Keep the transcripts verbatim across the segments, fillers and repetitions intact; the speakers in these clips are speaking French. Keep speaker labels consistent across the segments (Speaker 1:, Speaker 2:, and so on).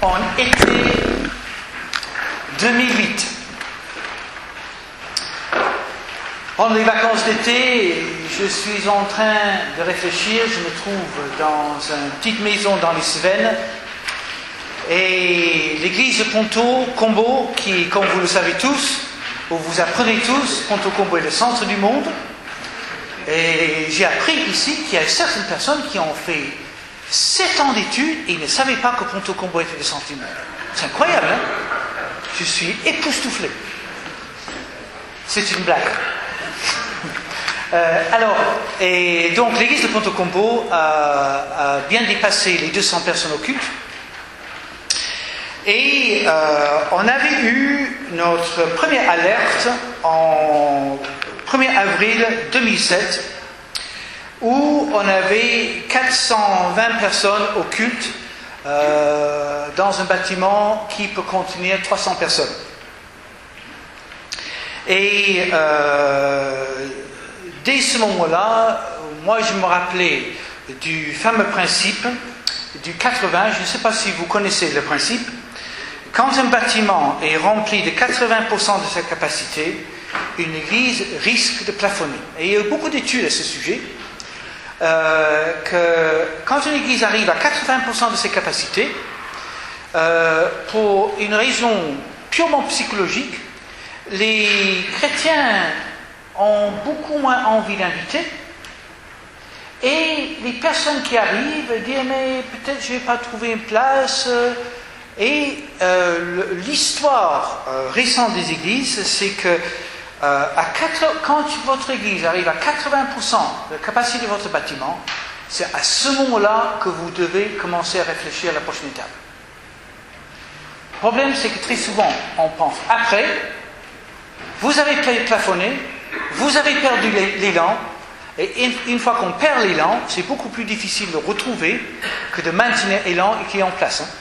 Speaker 1: en été deux mille huit. Pendant les vacances d'été, je suis en train de réfléchir. Je me trouve dans une petite maison dans les Cévennes. Et l'église de Ponto Combo, qui, comme vous le savez tous, ou vous apprenez tous, Ponto Combo est le centre du monde. Et j'ai appris ici qu'il y a certaines personnes qui ont fait sept ans d'études et ils ne savaient pas que Ponto Combo était le centre du monde. C'est incroyable, hein? Je suis époustouflé. C'est une blague. Euh, alors, et donc l'église de Ponto Combo a, a bien dépassé les deux cents personnes au culte. Et euh, on avait eu notre première alerte en premier avril deux mille sept, où on avait quatre cent vingt personnes au culte euh, dans un bâtiment qui peut contenir trois cents personnes. Et euh, dès ce moment-là, moi je me rappelais du fameux principe du quatre-vingts. Je ne sais pas si vous connaissez le principe. Quand un bâtiment est rempli de quatre-vingts pour cent de sa capacité, une église risque de plafonner. Et il y a eu beaucoup d'études à ce sujet, euh, que quand une église arrive à quatre-vingts pour cent de ses capacités, euh, pour une raison purement psychologique, les chrétiens ont beaucoup moins envie d'inviter, et les personnes qui arrivent disent « mais peut-être je ne vais pas trouver une place ». Et euh, l'histoire euh, récente des églises, c'est que euh, à quatre, quand votre église arrive à quatre-vingts pour cent de la capacité de votre bâtiment, c'est à ce moment-là que vous devez commencer à réfléchir à la prochaine étape. Le problème, c'est que très souvent, on pense après, vous avez plafonné, vous avez perdu l'élan, et une fois qu'on perd l'élan, c'est beaucoup plus difficile de retrouver que de maintenir l'élan qui est en place. Hein.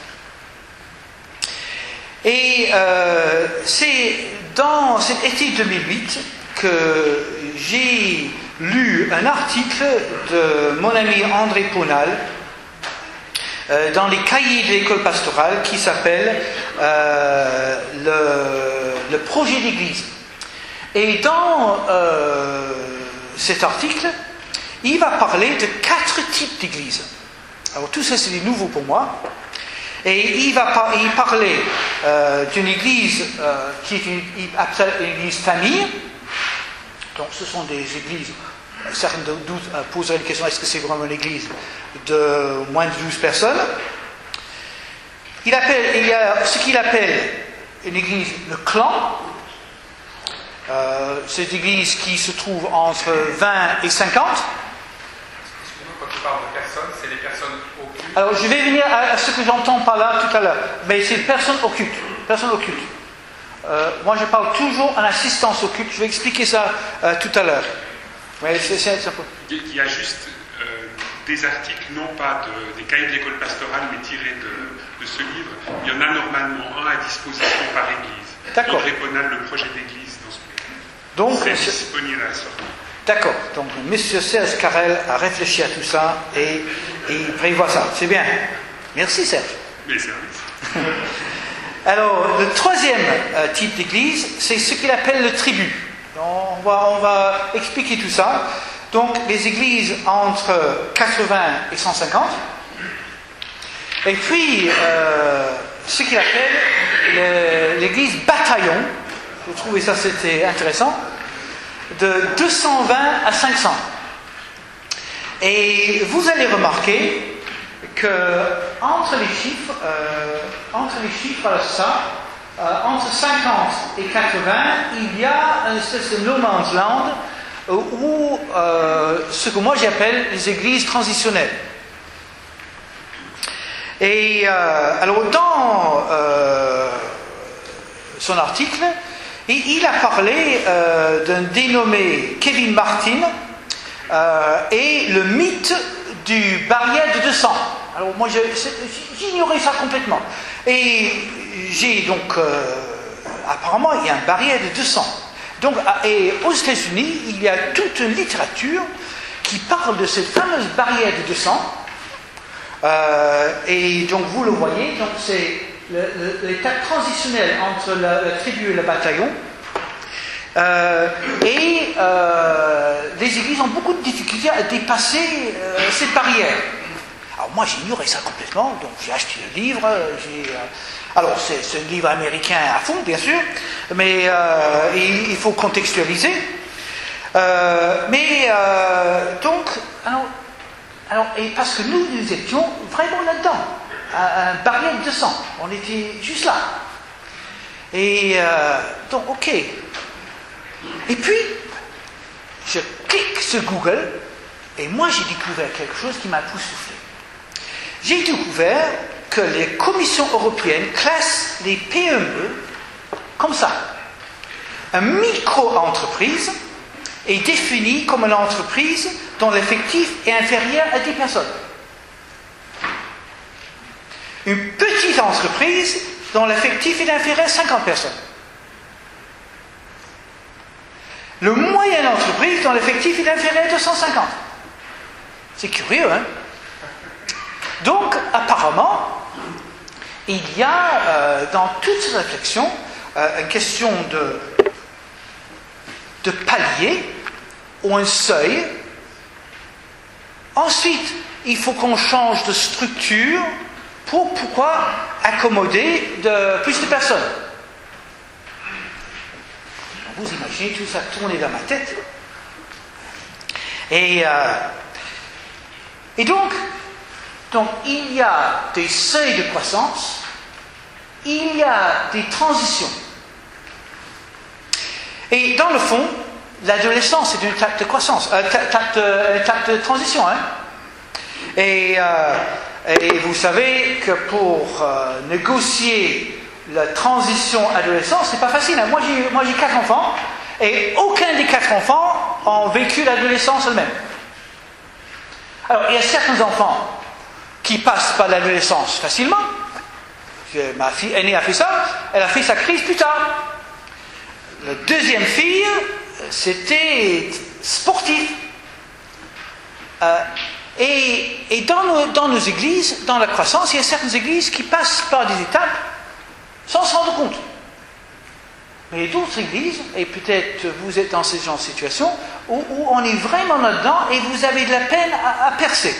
Speaker 1: Et euh, c'est dans cet été deux mille huit que j'ai lu un article de mon ami André Ponal euh, dans les cahiers de l'école pastorale qui s'appelle euh, le, le projet d'église. Et dans euh, cet article, il va parler de quatre types d'églises. Alors tout ça c'est du nouveau pour moi. Et il va par, il parlait euh, d'une église euh, qui est une, une église famille. Donc ce sont des églises, certains doutes euh, poseraient la question, est-ce que c'est vraiment une église de moins de douze personnes? Il, appelle, il y a ce qu'il appelle une église le clan. Euh, c'est une église qui se trouve entre vingt et cinquante.
Speaker 2: Excusez-moi, quand tu parles de personnes, c'est les personnes au culte.
Speaker 1: Alors je vais venir à ce que j'entends par là tout à l'heure. Mais c'est personne au culte. Personne au culte. Euh, moi je parle toujours en assistance au culte. Je vais expliquer ça euh, tout à l'heure. Mais c'est, c'est, c'est un peu...
Speaker 3: Il y a juste euh, des articles, non pas de, des cahiers de l'école pastorale, mais tirés de, de ce livre. Il y en a normalement un à disposition par église.
Speaker 1: D'accord.
Speaker 3: André Ponal, le projet d'église dans ce pays.
Speaker 1: Donc,
Speaker 3: c'est disponible à la sortie.
Speaker 1: D'accord. Donc, M. Serge Carrel a réfléchi à tout ça et, et il prévoit ça. C'est bien. Merci, Serge.
Speaker 3: Mes services.
Speaker 1: Alors, le troisième euh, type d'église, c'est ce qu'il appelle le tribut. On va, on va expliquer tout ça. Donc, les églises entre quatre-vingts et cent cinquante. Et puis, euh, ce qu'il appelle le, l'église bataillon. Vous trouvez ça, c'était intéressant. De deux cent vingt à cinq cents. Et vous allez remarquer que entre les chiffres, euh, entre les chiffres, voilà ça, euh, entre cinquante et quatre-vingts, il y a un espèce de no man's land où euh, ce que moi j'appelle les églises transitionnelles. Et euh, alors dans euh, son article, il, il a parlé euh, d'un dénommé Kevin Martin euh, et le mythe du barrière de deux cents. Alors moi je, j'ignorais ça complètement. Et j'ai donc euh, apparemment il y a un barrière de deux cents. Donc, et aux États-Unis, il y a toute une littérature qui parle de cette fameuse barrière de deux cents. Euh, et donc vous le voyez, donc c'est l'étape transitionnelle entre la, la tribu et le bataillon. Euh, et euh, les églises ont beaucoup de difficultés à dépasser euh, cette barrière. Alors moi j'ignorais ça complètement, donc j'ai acheté le livre. J'ai, euh, alors c'est, c'est un livre américain à fond, bien sûr, mais euh, il, il faut contextualiser. Euh, mais euh, donc, alors, alors, et parce que nous, nous étions vraiment là-dedans, à un barrière de sang, on était juste là. Et euh, donc, ok. Et puis, je clique sur Google, et moi j'ai découvert quelque chose qui m'a époustouflé. J'ai découvert que les commissions européennes classent les P M E comme ça. Une micro-entreprise est définie comme une entreprise dont l'effectif est inférieur à dix personnes. Une petite entreprise dont l'effectif est inférieur à cinquante personnes. Le moyen entreprise dont l'effectif est inférieur à deux cent cinquante. C'est curieux, hein? Donc, apparemment, il y a euh, dans toute cette réflexion euh, une question de, de palier ou un seuil. Ensuite, il faut qu'on change de structure pour pouvoir accommoder de, plus de personnes. Vous imaginez tout ça tourner dans ma tête. Et, euh, et donc, donc, il y a des seuils de croissance, il y a des transitions. Et dans le fond, l'adolescence est une étape de croissance, une étape de, étape de transition. Hein? Et, euh, et vous savez que pour euh, négocier la transition adolescence, c'est pas facile. Hein? Moi, j'ai, moi, j'ai quatre enfants, et aucun des quatre enfants ont vécu l'adolescence eux-mêmes. Alors, il y a certains enfants qui passent par l'adolescence facilement. Ma fille aînée a fait ça, elle a fait sa crise plus tard. La deuxième fille, c'était sportif. Euh, et et dans, nos, dans nos églises, dans la croissance, il y a certaines églises qui passent par des étapes sans se rendre compte. Mais d'autres églises, et peut-être vous êtes dans ce genre de situation, où, où on est vraiment là-dedans et vous avez de la peine à, à percer.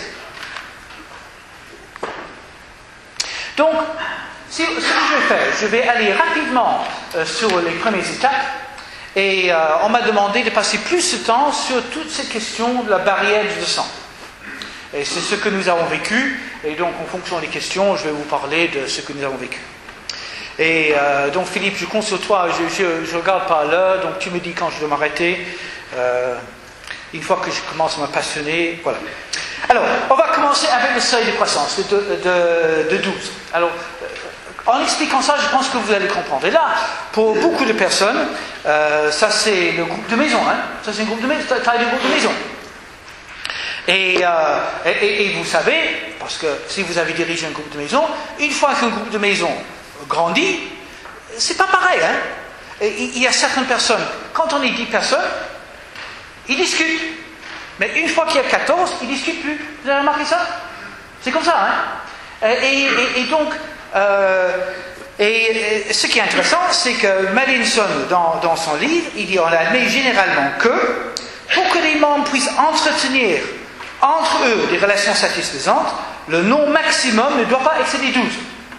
Speaker 1: Donc, ce que je vais faire, je vais aller rapidement euh, sur les premières étapes, et euh, on m'a demandé de passer plus de temps sur toute cette question de la barrière du sang. Et c'est ce que nous avons vécu, et donc en fonction des questions, je vais vous parler de ce que nous avons vécu. Et euh, donc Philippe, je compte sur toi, je, je, je regarde par l'heure, donc tu me dis quand je dois m'arrêter. Euh, une fois que je commence à me passionner, voilà. Alors, on va commencer avec le seuil de croissance de, de, de douze. Alors, en expliquant ça, je pense que vous allez comprendre. Et là, pour beaucoup de personnes, euh, ça c'est le groupe de maison. Hein. Ça c'est un groupe de maison, taille de groupe de maison. Et, euh, et, et vous savez, parce que si vous avez dirigé un groupe de maison, une fois qu'un groupe de maison grandit, c'est pas pareil. Hein. Et, il y a certaines personnes, quand on est dix personnes, ils discutent. Mais une fois qu'il y a quatorze, ils ne discutent plus. Vous avez remarqué ça? C'est comme ça, hein? Et, et, et donc, euh, et, et ce qui est intéressant, c'est que Mallinson, dans, dans son livre, il dit, on admet généralement que, pour que les membres puissent entretenir entre eux des relations satisfaisantes, le nombre maximum ne doit pas excéder douze.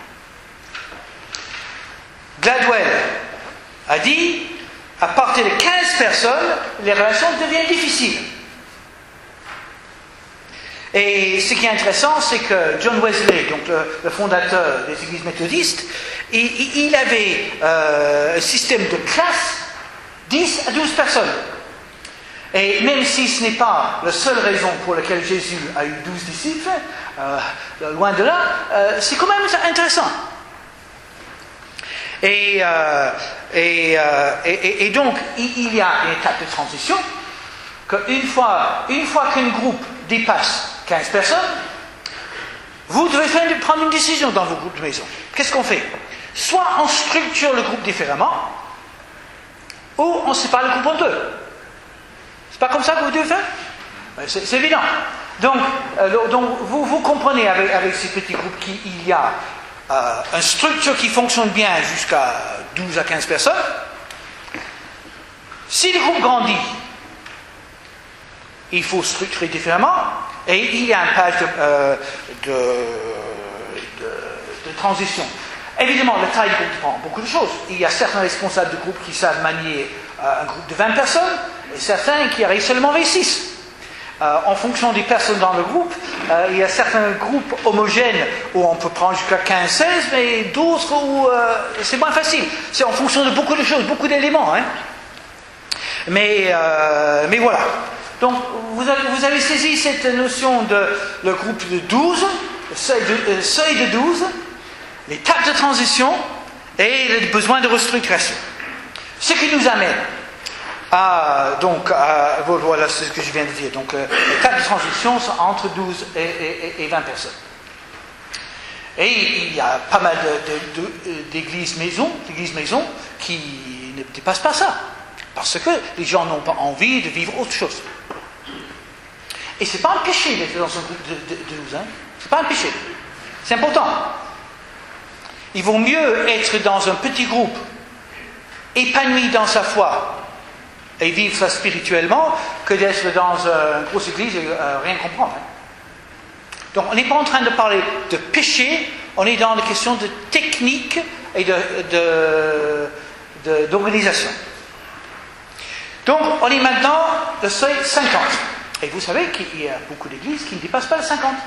Speaker 1: Gladwell a dit, à partir de quinze personnes, les relations deviennent difficiles. Et ce qui est intéressant, c'est que John Wesley, donc le, le fondateur des églises méthodistes, il, il avait euh, un système de classe dix à douze personnes. Et même si ce n'est pas la seule raison pour laquelle Jésus a eu douze disciples, euh, loin de là, euh, c'est quand même intéressant. Et, euh, et, euh, et, et donc, il y a une étape de transition, qu'une fois, une fois qu'un groupe dépasse quinze personnes, vous devez faire, prendre une décision dans vos groupes de maison. Qu'est-ce qu'on fait? Soit on structure le groupe différemment, ou on sépare le groupe en deux. C'est pas comme ça que vous devez faire? C'est, c'est évident. Donc, euh, donc vous, vous comprenez avec, avec ces petits groupes qu'il y a euh, une structure qui fonctionne bien jusqu'à douze à quinze personnes. Si le groupe grandit, il faut structurer différemment et il y a une page de, euh, de, de, de transition. Évidemment, la taille du groupe dépend beaucoup de choses. Il y a certains responsables de groupe qui savent manier euh, un groupe de vingt personnes et certains qui arrivent seulement avec six. Euh, en fonction des personnes dans le groupe, euh, il y a certains groupes homogènes où on peut prendre jusqu'à quinze seize, mais d'autres où euh, c'est moins facile. C'est en fonction de beaucoup de choses, beaucoup d'éléments. Hein. Mais, euh, mais voilà. Donc, vous avez, vous avez saisi cette notion de le groupe de douze, le seuil de, euh, seuil de douze, l'étape de transition et le besoin de restructuration. Ce qui nous amène à, donc, à, voilà ce que je viens de dire. Donc, euh, l'étape de transition, c'est entre douze et, et, et vingt personnes. Et il y a pas mal de, de, de, d'églises maisons, d'églises maisons qui ne dépassent pas ça. Parce que les gens n'ont pas envie de vivre autre chose. Et ce n'est pas un péché d'être dans un groupe de, de, de douze. Hein. Ce n'est pas un péché. C'est important. Il vaut mieux être dans un petit groupe, épanoui dans sa foi, et vivre ça spirituellement, que d'être dans une grosse église et euh, rien comprendre. Hein. Donc on n'est pas en train de parler de péché, on est dans la question de technique et de, de, de, d'organisation. Donc on est maintenant le seuil cinquante. Et vous savez qu'il y a beaucoup d'églises qui ne dépassent pas le cinquante.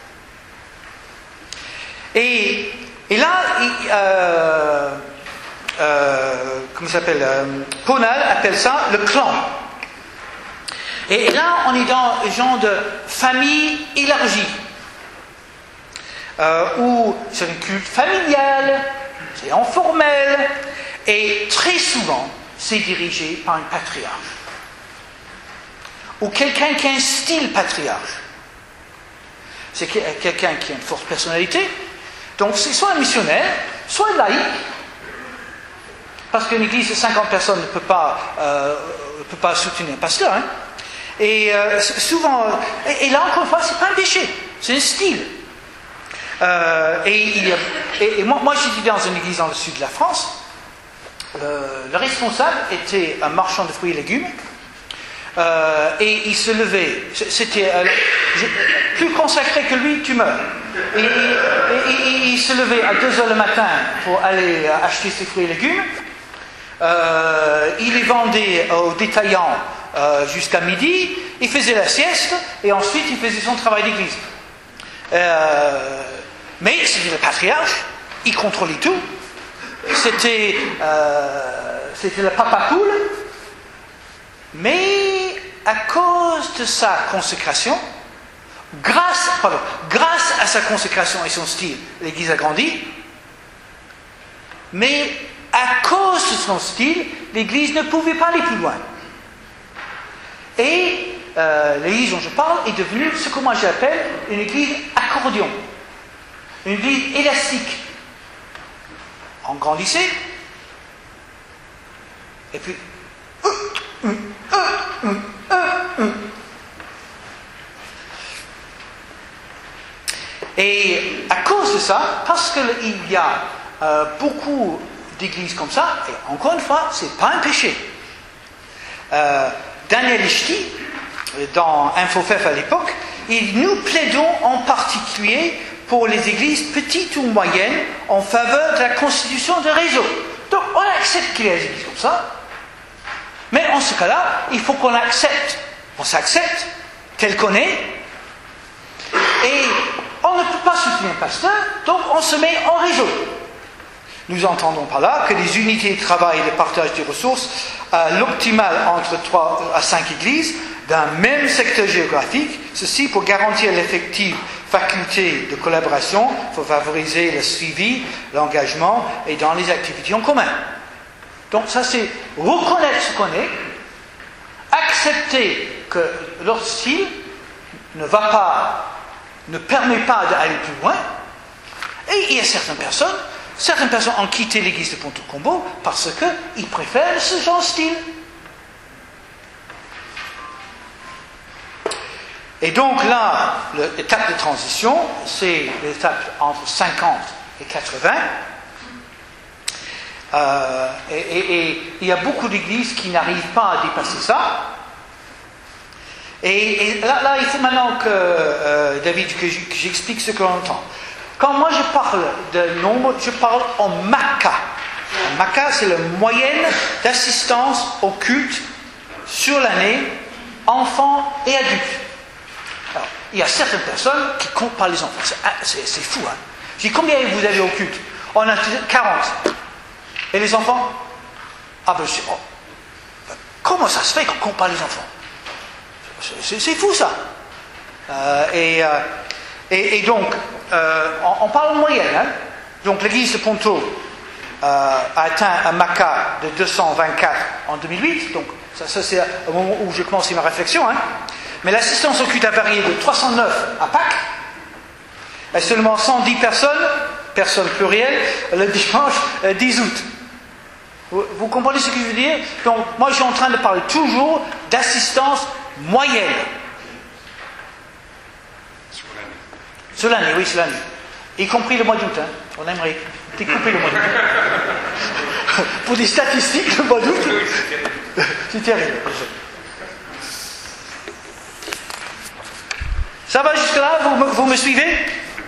Speaker 1: Et, et là, il, euh, euh, comment ça s'appelle euh, Pownall appelle ça le clan. Et là, on est dans le genre de famille élargie, euh, où c'est un culte familial, c'est informel, et très souvent, c'est dirigé par un patriarche. Ou quelqu'un qui a un style patriarche. C'est quelqu'un qui a une forte personnalité. Donc c'est soit un missionnaire, soit un laïc. Parce qu'une église de cinquante personnes ne peut pas, euh, ne peut pas soutenir un pasteur. Hein. Et euh, souvent, et, et là encore une fois, c'est pas un péché, c'est un style. Euh, et, il, et, et moi, moi j'étais dans une église dans le sud de la France. Le, le responsable était un marchand de fruits et légumes. Euh, et il se levait, c'était euh, plus consacré que lui, tu meurs. Et, et, et, et il se levait à deux heures le matin pour aller acheter ses fruits et légumes. Euh, il les vendait aux détaillants euh, jusqu'à midi. Il faisait la sieste et ensuite il faisait son travail d'église. Euh, mais c'était le patriarche, il contrôlait tout. C'était, euh, c'était le papa cool. Mais à cause de sa consécration, grâce, pardon, grâce à sa consécration et son style, l'Église a grandi. Mais à cause de son style, l'Église ne pouvait pas aller plus loin. Et euh, l'Église dont je parle est devenue ce que moi j'appelle une Église accordion, une Église élastique. On grandissait, et puis et à cause de ça, parce qu'il y a euh, beaucoup d'églises comme ça, et encore une fois, c'est pas un péché. Euh, Daniel Ishti, dans InfoFef à l'époque, il nous plaidons en particulier pour les églises petites ou moyennes en faveur de la constitution de réseaux. Donc on accepte qu'il y ait des églises comme ça. Mais en ce cas-là, il faut qu'on accepte, on s'accepte tel qu'on est, et on ne peut pas soutenir un pasteur, donc on se met en réseau. Nous entendons par là que les unités de travail et de partage des ressources à l'optimal entre trois à cinq églises d'un même secteur géographique, ceci pour garantir l'effective faculté de collaboration, pour favoriser le suivi, l'engagement et dans les activités en commun. Donc ça c'est reconnaître ce qu'on est, accepter que leur style ne va pas, ne permet pas d'aller plus loin. Et il y a certaines personnes, certaines personnes ont quitté l'église de Ponto Combo parce qu'ils préfèrent ce genre de style. Et donc là, l'étape de transition, c'est l'étape entre cinquante et quatre-vingts. Euh, et, et, et il y a beaucoup d'églises qui n'arrivent pas à dépasser ça. Et, et là, là, il faut maintenant que, euh, David, que j'explique ce que l'on entend. Quand moi je parle de nombre, je parle en maca. En maca, c'est la moyenne d'assistance au culte sur l'année, enfants et adultes. Alors, il y a certaines personnes qui ne comptent pas les enfants. C'est, c'est, c'est fou, hein. Je dis, combien vous avez au culte? On a quarante. Et les enfants? Ah ben, oh, comment ça se fait qu'on ne compte pas les enfants? C'est, c'est fou, ça. Euh, et, euh, et, et donc, euh, on, on parle en moyenne. Hein. Donc, l'église de Ponto euh, a atteint un maca de deux cent vingt-quatre en deux mille huit. Donc, ça, ça c'est au moment où j'ai commencé ma réflexion. Hein. Mais l'assistance au culte a varié de trois cent neuf à Pâques, et seulement cent dix personnes, personnes plurielles, le dimanche dix août. Vous, vous comprenez ce que je veux dire? Donc, moi, je suis en train de parler toujours d'assistance moyenne.
Speaker 3: Sur l'année.
Speaker 1: Sur l'année, oui, sur l'année. Y compris le mois d'août. Hein. On aimerait découper le mois d'août. Pour des statistiques, le mois d'août, c'est terrible. Ça va jusque-là? Vous, me, vous me suivez?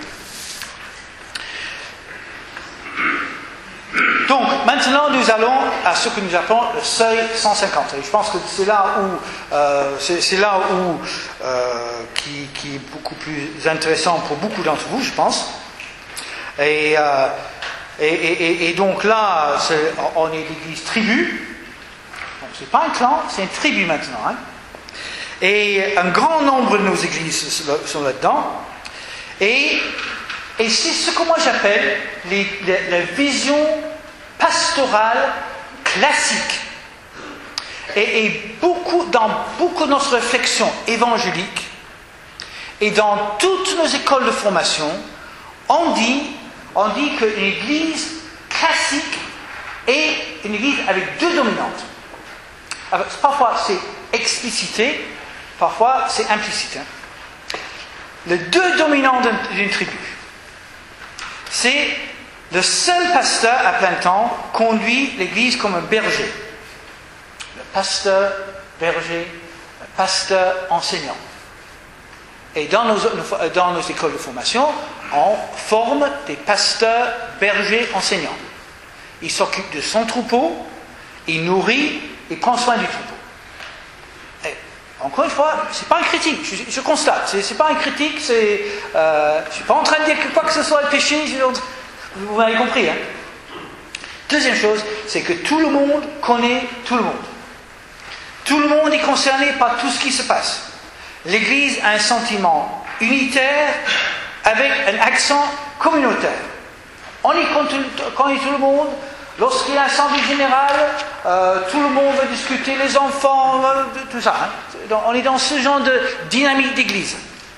Speaker 1: Donc, maintenant, nous allons à ce que nous appelons le seuil cent cinquante. Et je pense que c'est là où, euh, c'est, c'est là où, euh, qui, qui est beaucoup plus intéressant pour beaucoup d'entre vous, je pense. Et, euh, et, et, et donc là, c'est, on est l'église tribu. Donc, c'est pas un clan, c'est une tribu maintenant. Hein. Et un grand nombre de nos églises sont là-dedans. Et, et c'est ce que moi j'appelle les, les, la vision pastorale classique. Et, et beaucoup, dans beaucoup de notre réflexion évangélique et dans toutes nos écoles de formation, on dit, on dit qu'une église classique est une église avec deux dominantes. Alors, parfois c'est explicité, parfois c'est implicite. Hein. Les deux dominants d'une tribu, c'est le seul pasteur à plein temps conduit l'église comme un berger. Le pasteur, berger, le pasteur, enseignant. Et dans nos, dans nos écoles de formation, on forme des pasteurs, bergers, enseignants. Il s'occupe de son troupeau, il nourrit, il prend soin du troupeau. Et, encore une fois, c'est pas un critique, je, je constate, c'est, c'est pas un critique, c'est, euh, je suis pas en train de dire que quoi que ce soit est péché, je, vous m'avez compris. Hein. Deuxième chose, c'est que tout le monde connaît tout le monde. Tout le monde est concerné par tout ce qui se passe. L'Église a un sentiment unitaire avec un accent communautaire. On y connaît tout le monde. Lorsqu'il y a un assemblée générale, euh, tout le monde va discuter, les enfants, euh, tout ça. Hein. On est dans ce genre de dynamique d'église.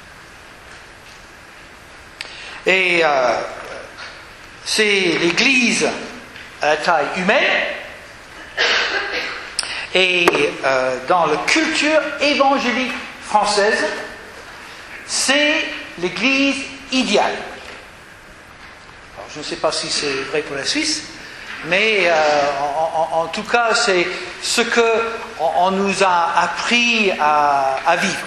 Speaker 1: Et euh, c'est l'église à taille humaine. Et euh, dans la culture évangélique française, c'est l'église idéale. Alors, je ne sais pas si c'est vrai pour la Suisse, mais euh, en, en, en tout cas, c'est ce qu'on on nous a appris à, à vivre.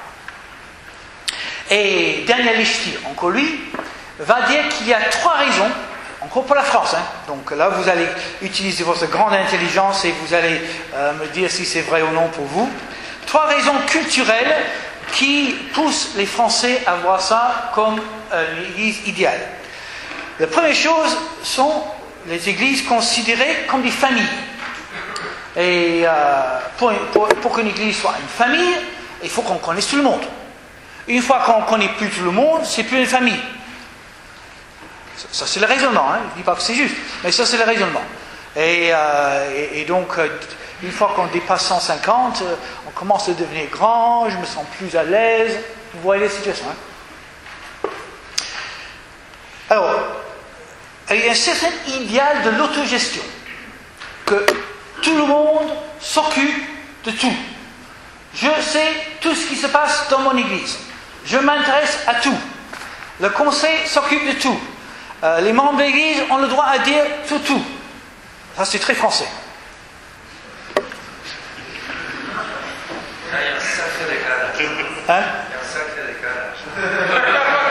Speaker 1: Et Daniel Lichty, encore lui, va dire qu'il y a trois raisons, encore pour la France, hein. Donc là vous allez utiliser votre grande intelligence et vous allez euh, me dire si c'est vrai ou non pour vous. Trois raisons culturelles qui poussent les Français à voir ça comme euh, l'église idéale. La première chose sont les églises considérées comme des familles. Et euh, pour, pour, pour qu'une église soit une famille, il faut qu'on connaisse tout le monde. Une fois qu'on ne connaît plus tout le monde, c'est plus une famille. Ça, ça c'est le raisonnement, hein. Je ne dis pas que c'est juste, mais ça c'est le raisonnement. Et, euh, et, et donc, une fois qu'on dépasse cent cinquante, on commence à devenir grand, je me sens plus à l'aise. Vous voyez les situations. Hein. Alors, il y a un certain idéal de l'autogestion, que tout le monde s'occupe de tout. Je sais tout ce qui se passe dans mon église. Je m'intéresse à tout. Le conseil s'occupe de tout. euh, les membres de l'Église ont le droit à dire tout, tout. Ça, c'est très français.
Speaker 4: Il y a un sacré décalage.
Speaker 1: Hein?
Speaker 4: Il y a un sacré décalage.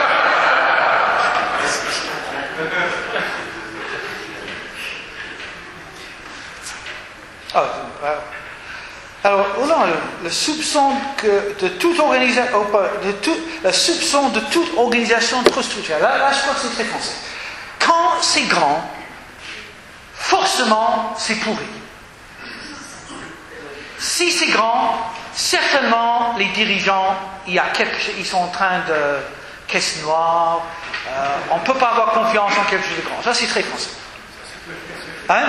Speaker 1: Ah, euh, alors, oh non, le, le soupçon que de toute organisation, de tout, le soupçon de toute organisation trop structurée. Là, là, je crois que c'est très français. Quand c'est grand, forcément, c'est pourri. Si c'est grand, certainement, les dirigeants, il y a quelque chose, ils sont en train de caisse noire. Euh, on ne peut pas avoir confiance en quelque chose de grand. Ça, c'est très français. Hein?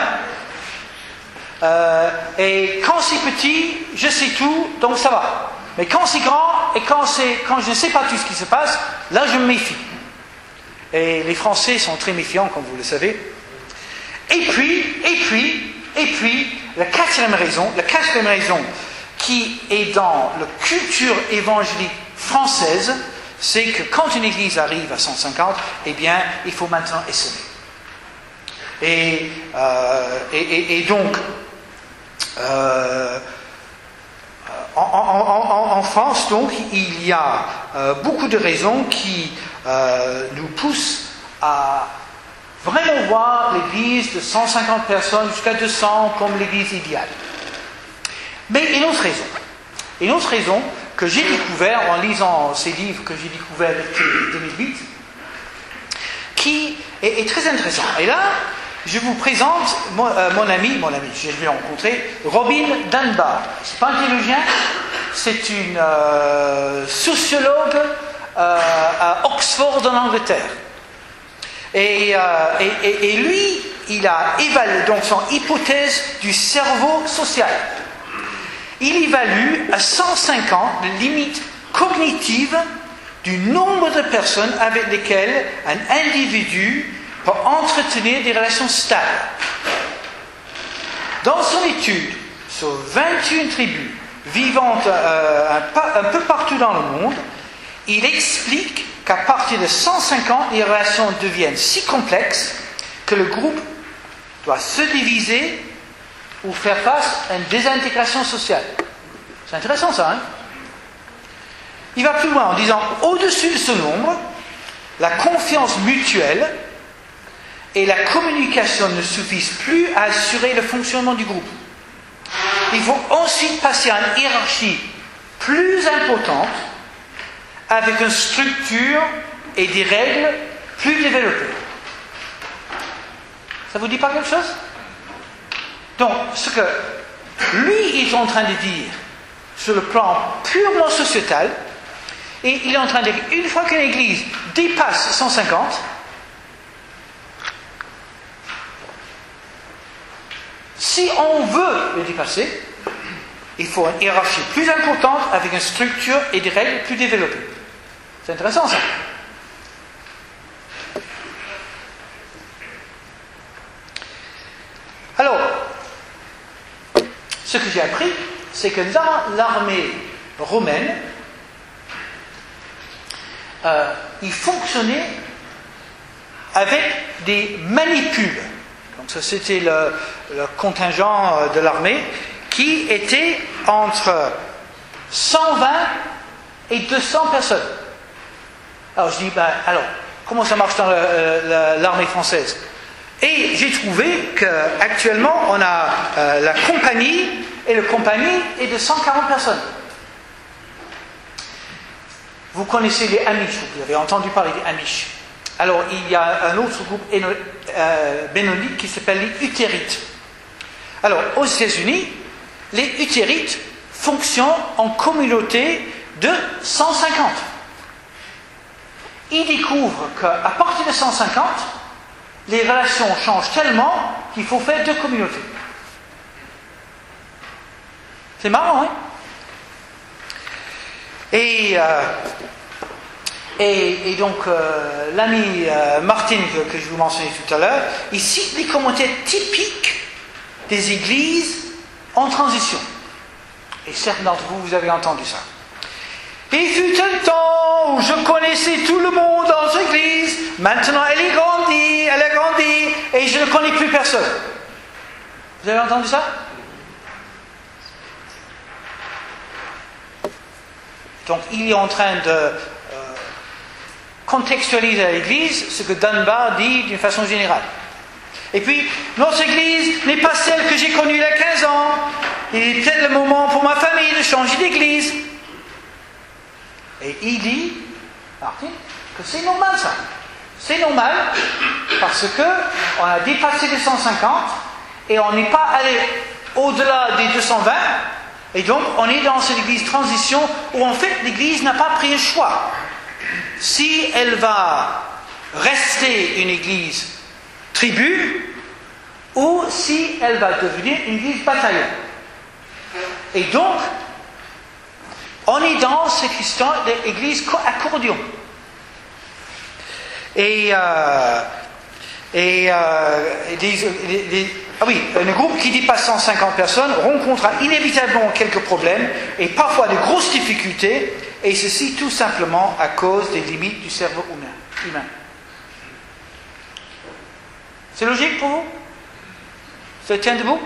Speaker 1: Euh, et quand c'est petit, je sais tout, donc ça va. Mais quand c'est grand et quand, c'est, quand je ne sais pas tout ce qui se passe, là je me méfie. Et les Français sont très méfiants, comme vous le savez. Et puis, et puis, et puis, la quatrième raison, la quatrième raison qui est dans la culture évangélique française, c'est que quand une église arrive à cent cinquante, eh bien, il faut maintenant essaimer. Et, euh, et, et, et donc, euh, en, en, en, en France, donc, il y a euh, beaucoup de raisons qui euh, nous poussent à vraiment voir l'église de cent cinquante personnes jusqu'à deux cents comme l'église idéale. Mais une autre raison, une autre raison que j'ai découvert en lisant ces livres que j'ai découverts en deux mille huit, qui est, est très intéressant. Et là, je vous présente mon, euh, mon ami, mon ami, je l'ai rencontré, Robin Dunbar. C'est pas un théologien, c'est une euh, sociologue euh, à Oxford en Angleterre. Et, euh, et, et, et lui, il a évalué donc son hypothèse du cerveau social. Il évalue à cent cinquante la limite cognitive du nombre de personnes avec lesquelles un individu peut entretenir des relations stables. Dans son étude sur vingt et une tribus vivant euh, un, un peu partout dans le monde, il explique qu'à partir de cent cinquante, les relations deviennent si complexes que le groupe doit se diviser ou faire face à une désintégration sociale. C'est intéressant ça, hein? Il va plus loin en disant, au-dessus de ce nombre, la confiance mutuelle et la communication ne suffisent plus à assurer le fonctionnement du groupe. Il faut ensuite passer à une hiérarchie plus importante, avec une structure et des règles plus développées. Ça vous dit pas quelque chose? Donc, ce que lui est en train de dire sur le plan purement sociétal, et il est en train de dire qu'une fois qu'une église dépasse cent cinquante, si on veut le dépasser, il faut une hiérarchie plus importante avec une structure et des règles plus développées. C'est intéressant ça. Alors, ce que j'ai appris, c'est que dans l'armée romaine, euh, il fonctionnait avec des manipules. Donc ça, c'était le, le contingent de l'armée qui était entre cent vingt et deux cents personnes. Alors je dis, ben, alors, comment ça marche dans le, le, l'armée française? Et j'ai trouvé qu'actuellement, on a euh, la compagnie, et la compagnie est de cent quarante personnes. Vous connaissez les Amish, vous avez entendu parler des Amish. Alors, il y a un autre groupe euh, bénonique qui s'appelle les Hutérites. Alors, aux États-Unis, les Hutérites fonctionnent en communauté de cent cinquante. Ils découvrent qu'à partir de cent cinquante, les relations changent tellement qu'il faut faire deux communautés. C'est marrant, hein? Et, euh, et, et donc, euh, l'ami euh, Martin, que, que je vous mentionnais tout à l'heure, il cite les commentaires typiques des églises en transition. Et certains d'entre vous, vous avez entendu ça. Il fut un temps où je connaissais tout le monde dans l'église. Maintenant, elle est grandie, elle a grandi, et je ne connais plus personne. Vous avez entendu ça? Donc, il est en train de euh, contextualiser à l'église ce que Dunbar dit d'une façon générale. Et puis, notre église n'est pas celle que j'ai connue il y a quinze ans. Il est peut-être le moment pour ma famille de changer d'église. Et il dit, Martin, que c'est normal ça. C'est normal parce qu'on a dépassé les cent cinquante et on n'est pas allé au-delà des deux cent vingt. Et donc, on est dans cette église transition où en fait l'église n'a pas pris un choix. Si elle va rester une église tribu ou si elle va devenir une église bataillon. Et donc, on est dans cette histoire de l'église accordion. Et, euh, et, euh, et des, des, des, ah oui, un groupe qui dépasse cent cinquante personnes rencontrera inévitablement quelques problèmes et parfois de grosses difficultés, et ceci tout simplement à cause des limites du cerveau humain. C'est logique pour vous? Ça tient debout?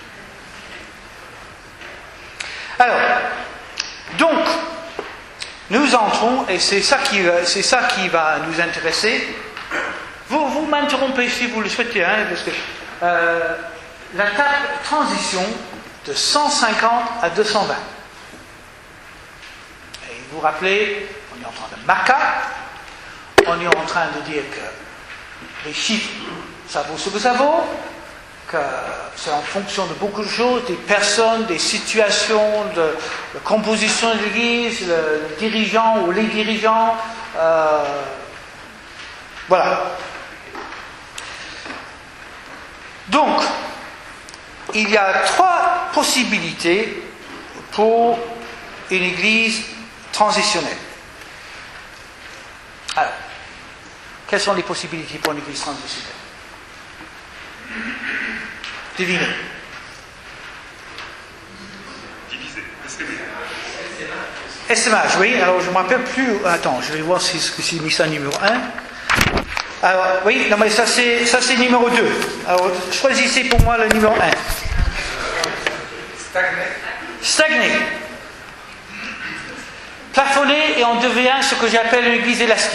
Speaker 1: Alors, donc, nous entrons, et c'est ça qui, c'est ça qui va nous intéresser. Vous, vous m'interrompez si vous le souhaitez, hein, parce que euh, la table transition de cent cinquante à deux cent vingt. Et vous vous rappelez, on est en train de Maca, on est en train de dire que les chiffres, ça vaut ce que ça vaut, que c'est en fonction de beaucoup de choses, des personnes, des situations, de la composition de l'église, le, le dirigeant ou les dirigeants. Euh, voilà. Donc, il y a trois possibilités pour une église transitionnelle. Alors, quelles sont les possibilités pour une église transitionnelle? Devinez.
Speaker 3: Divisé. Essaimage.
Speaker 1: Essaimage, oui. Alors, je ne me rappelle plus. Attends, je vais voir si j'ai mis ça numéro un. Alors, oui, non, mais ça c'est, ça c'est numéro deux. Alors, choisissez pour moi le numéro un.
Speaker 2: Stagner.
Speaker 1: Stagner. Plafonner et on devient ce que j'appelle une église élastique.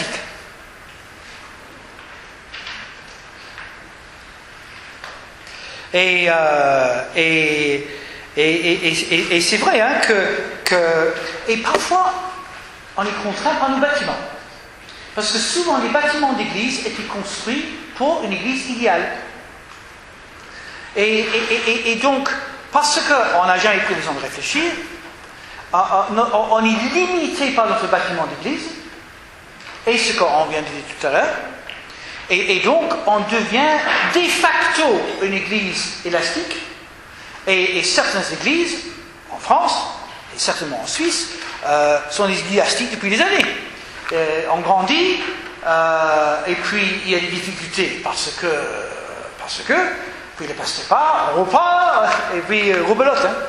Speaker 1: Et, euh, et, et, et, et, et c'est vrai hein, que, que... Et parfois, on est contraint par nos bâtiments. Parce que souvent, les bâtiments d'église étaient construits pour une église idéale. Et, et, et, et donc, parce qu'on n'a jamais pris le temps de réfléchir, on est limité par notre bâtiment d'église, et ce qu'on vient de dire tout à l'heure, et, et donc on devient de facto une église élastique, et, et certaines églises, en France, et certainement en Suisse, euh, sont des églises élastiques depuis des années. Euh, on grandit, euh, et puis il y a des difficultés parce que, parce que, puis le pasteur part, on repart, et puis euh, rebelote. Hein.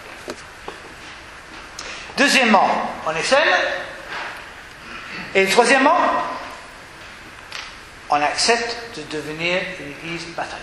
Speaker 1: Deuxièmement, on essaie. Et troisièmement, on accepte de devenir une église bataille.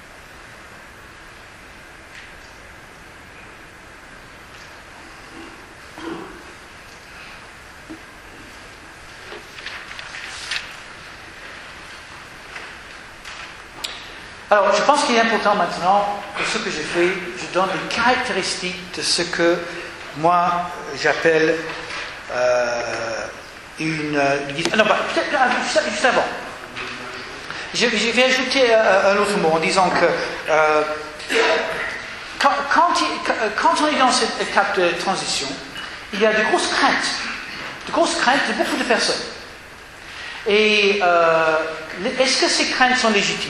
Speaker 1: Alors, je pense qu'il est important maintenant que ce que j'ai fait, je donne les caractéristiques de ce que moi j'appelle euh, une, une... Non, bah, peut-être juste avant. Je, je vais ajouter euh, un autre mot en disant que euh, quand, quand, il, quand on est dans cette étape de transition, il y a de grosses craintes, de grosses craintes de beaucoup de personnes. Et euh, est-ce que ces craintes sont légitimes?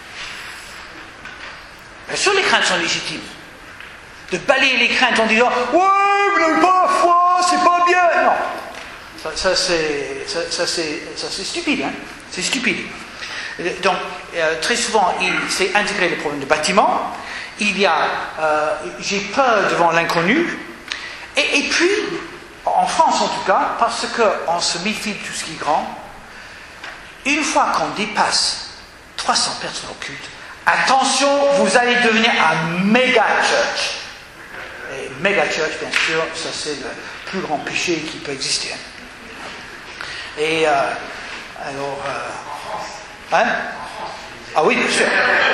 Speaker 1: Bien sûr, les craintes sont légitimes. De balayer les craintes en disant « Ouais, vous n'avez pas la foi, c'est pas bien !» Non. Ça, ça, c'est, ça, ça, c'est, ça, c'est stupide. Hein? C'est stupide. Donc, euh, très souvent, il s'est intégré le problème de bâtiment. Il y a... Euh, j'ai peur devant l'inconnu. Et, et puis, en France en tout cas, parce qu'on se méfie de tout ce qui est grand, une fois qu'on dépasse trois cents personnes au culte, attention, vous allez devenir un méga church. Et méga church, bien sûr, ça c'est le plus grand péché qui peut exister. Et euh, alors... Euh, hein? Ah oui, bien sûr.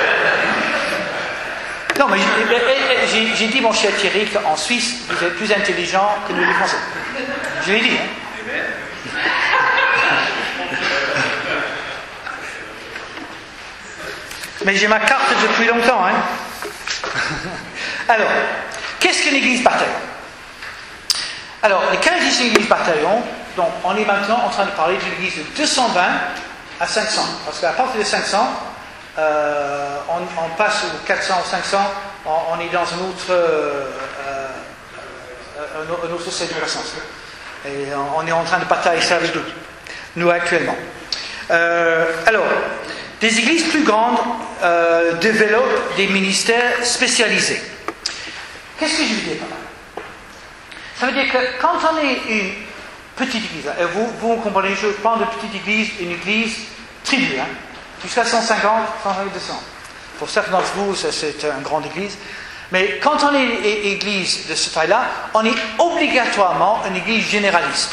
Speaker 1: Non, mais j'ai, j'ai dit, mon cher Thierry, qu'en Suisse, vous êtes plus intelligent que nous les Français. Je l'ai dit, hein? Mais j'ai ma carte depuis longtemps, hein? Alors, qu'est-ce qu'une église bataillon? Alors, les quinze églises bataillon, donc on est maintenant en train de parler d'une église de deux cent vingt à cinq cents. Parce qu'à partir de cinq cents, euh, on, on passe aux quatre cents, cinq cents, on, on est dans un autre, euh, euh, un autre stade de croissance. Et on est en train de batailler ça avec nous, nous actuellement. Euh, alors, des églises plus grandes euh, développent des ministères spécialisés. Qu'est-ce que je veux dire par là? Ça veut dire que quand on est une petite église, et vous, vous comprenez, je parle de petite église, une église tribu, hein, jusqu'à cent cinquante, cent cinquante, deux cents. Pour certains d'entre vous, ça, c'est une grande église. Mais quand on est une église de ce taille-là, on est obligatoirement une église généraliste.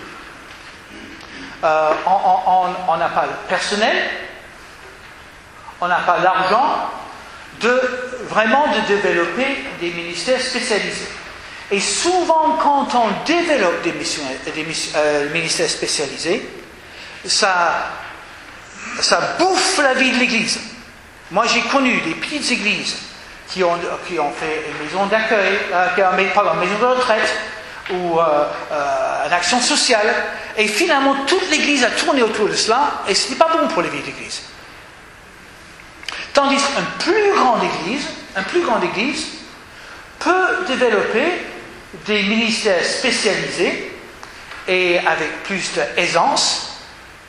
Speaker 1: Euh, on n'a pas le personnel, on n'a pas l'argent de vraiment de développer des ministères spécialisés. Et souvent, quand on développe des, missions, des missions, euh, ministères spécialisés, ça, ça bouffe la vie de l'Église. Moi, j'ai connu des petites églises qui ont, qui ont fait une maison d'accueil, euh, pardon, une maison de retraite, ou euh, euh, une action sociale, et finalement, toute l'Église a tourné autour de cela, et ce n'est pas bon pour la vie de l'Église. Tandis qu'une plus grande Église, une plus grande Église peut développer des ministères spécialisés et avec plus d'aisance.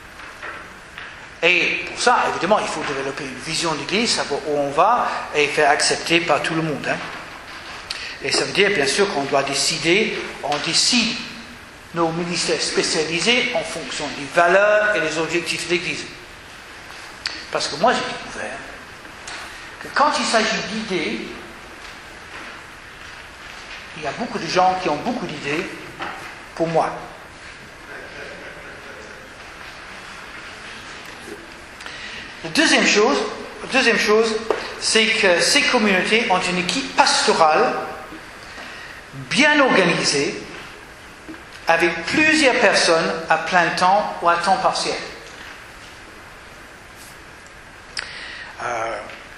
Speaker 1: Et pour ça, évidemment, il faut développer une vision d'Église, savoir où on va et faire accepter par tout le monde. Hein. Et ça veut dire, bien sûr, qu'on doit décider, on décide nos ministères spécialisés en fonction des valeurs et des objectifs de l'Église. Parce que moi, j'ai découvert que quand il s'agit d'idées, il y a beaucoup de gens qui ont beaucoup d'idées pour moi. La deuxième chose, la deuxième chose, c'est que ces communautés ont une équipe pastorale bien organisée, avec plusieurs personnes à plein temps ou à temps partiel. Euh,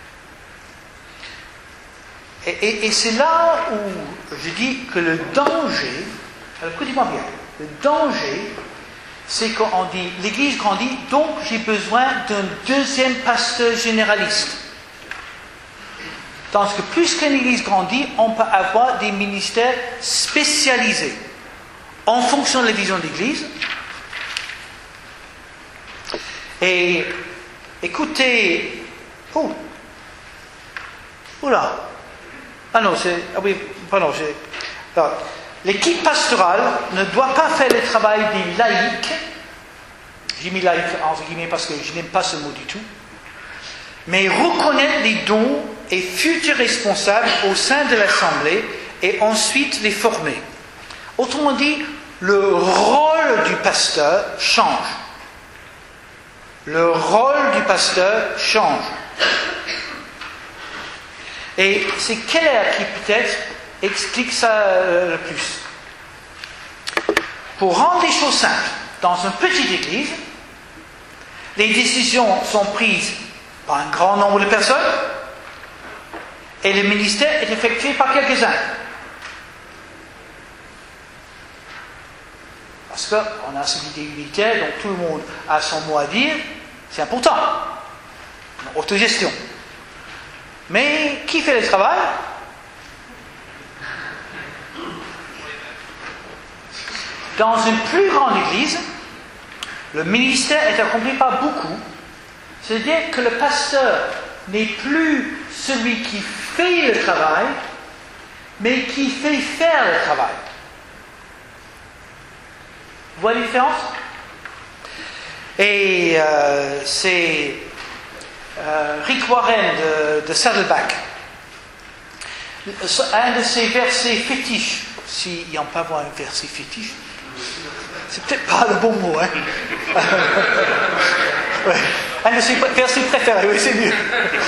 Speaker 1: Et, et, et c'est là où je dis que le danger, alors écoutez-moi bien, le danger, c'est qu'on dit, l'Église grandit, donc j'ai besoin d'un deuxième pasteur généraliste. Parce que plus qu'une Église grandit, on peut avoir des ministères spécialisés en fonction de la vision de l'Église. Et écoutez, oh, oula. Ah non, c'est... Ah oui, pardon, j'ai... Alors, l'équipe pastorale ne doit pas faire le travail des laïcs. J'ai mis laïcs entre guillemets parce que je n'aime pas ce mot du tout. Mais reconnaître les dons et futurs responsables au sein de l'Assemblée et ensuite les former. Autrement dit, le rôle du pasteur change. Le rôle du pasteur change. Et c'est Keller qui peut-être explique ça le plus. Pour rendre les choses simples, dans une petite église, les décisions sont prises par un grand nombre de personnes et le ministère est effectué par quelques-uns. Parce qu'on a cette idée unitaire, donc tout le monde a son mot à dire, c'est important. Autogestion. Mais qui fait le travail? Dans une plus grande église, le ministère est accompli par beaucoup. C'est-à-dire que le pasteur n'est plus celui qui fait le travail, mais qui fait faire le travail. Vous voyez la différence? Et euh, c'est euh, Rick Warren de, de Saddleback. Un de ses versets fétiches, s'il n'y a pas un verset fétiche, c'est peut-être pas le bon mot, hein? Ouais. Un de ses versets préférés, oui, c'est mieux.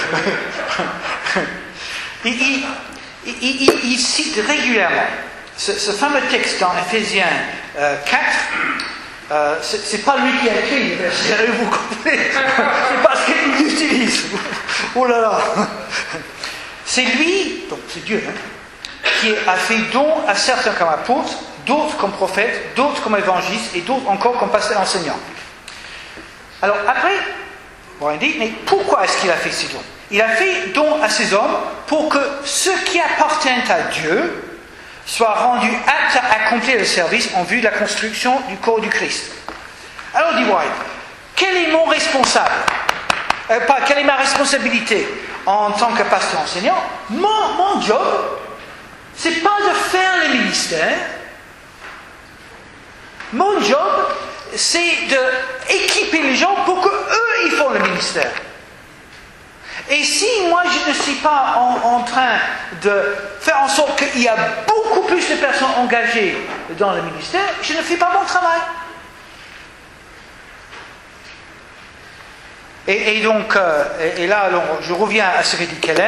Speaker 1: il, il, il, il, il cite régulièrement ce, ce fameux texte dans Ephésiens euh, quatre. Euh, c'est pas lui qui a écrit, vous comprenez? C'est parce qu'il l'utilise. Oh là là! C'est lui, donc c'est Dieu, hein, qui a fait don à certains comme apôtres, d'autres comme prophètes, d'autres comme évangélistes et d'autres encore comme pasteurs enseignants. Alors après, on dit, mais pourquoi est-ce qu'il a fait ces dons? Il a fait don à ces hommes pour que ceux qui appartiennent à Dieu soient rendus aptes à accomplir le service en vue de la construction du corps du Christ. Alors dit White, quel est mon responsable euh, pas, Quelle est ma responsabilité en tant que pasteur enseignant? Mon, mon job, c'est pas de faire le ministère. Mon job, c'est d'équiper les gens pour qu'eux, ils font le ministère. Et si moi, je ne suis pas en, en train de faire en sorte qu'il y a beaucoup plus de personnes engagées dans le ministère, je ne fais pas mon travail. Et, et donc, euh, et, et là, alors, je reviens à ce que dit Keller.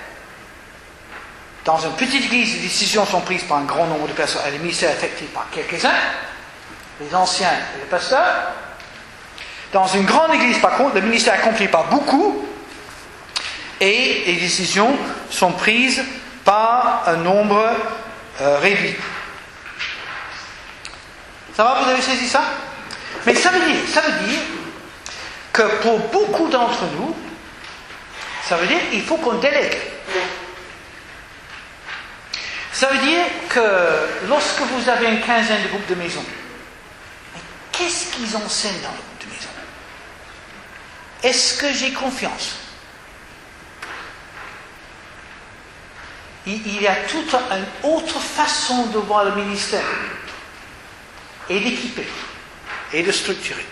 Speaker 1: Dans une petite église, les décisions sont prises par un grand nombre de personnes, et le ministère est effectué par quelques-uns, les anciens et les pasteurs. Dans une grande église, par contre, le ministère est accompli par beaucoup, et les décisions sont prises par un nombre euh, réduit. Ça va, vous avez saisi ça? Mais ça veut dire, ça veut dire que pour beaucoup d'entre nous, ça veut dire qu'il faut qu'on délègue. Ça veut dire que lorsque vous avez une quinzaine de groupes de maison, qu'est-ce qu'ils enseignent dans le groupe de maison? Est-ce que j'ai confiance? Il y a toute une autre façon de voir le ministère et d'équiper et de structurer.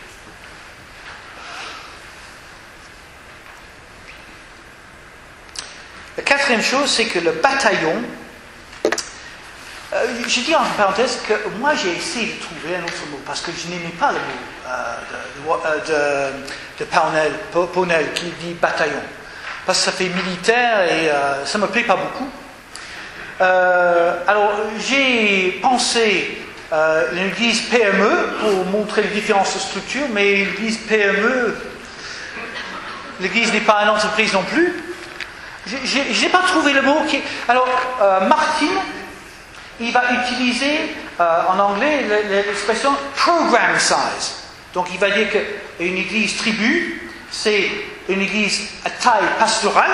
Speaker 1: La quatrième chose, c'est que le bataillon, euh, je dis en parenthèse que moi j'ai essayé de trouver un autre mot parce que je n'aimais pas le mot euh, de, de, de Pownell, Pownell qui dit bataillon, parce que ça fait militaire et euh, ça ne me plaît pas beaucoup. Euh, alors, j'ai pensé euh, l'église P M E pour montrer les différences de structure, mais l'église P M E, l'église n'est pas une entreprise non plus. Je n'ai pas trouvé le mot qui. Alors, euh, Martin, il va utiliser euh, en anglais l'expression program size. Donc, il va dire qu'une église tribu, c'est une église à taille pastorale.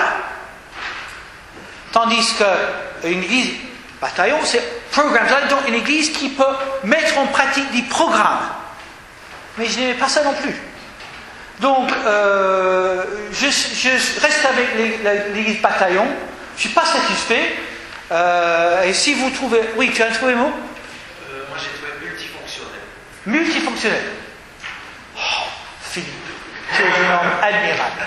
Speaker 1: Tandis qu'une église bataillon, c'est programme, donc une église qui peut mettre en pratique des programmes. Mais je n'aimais pas ça non plus. Donc, euh, je, je reste avec l'église bataillon. Je ne suis pas satisfait. Euh, et si vous trouvez... Oui, tu as trouvé le mot?
Speaker 4: euh, Moi, j'ai trouvé multifonctionnel.
Speaker 1: Multifonctionnel. Oh, Philippe, tu es un homme admirable.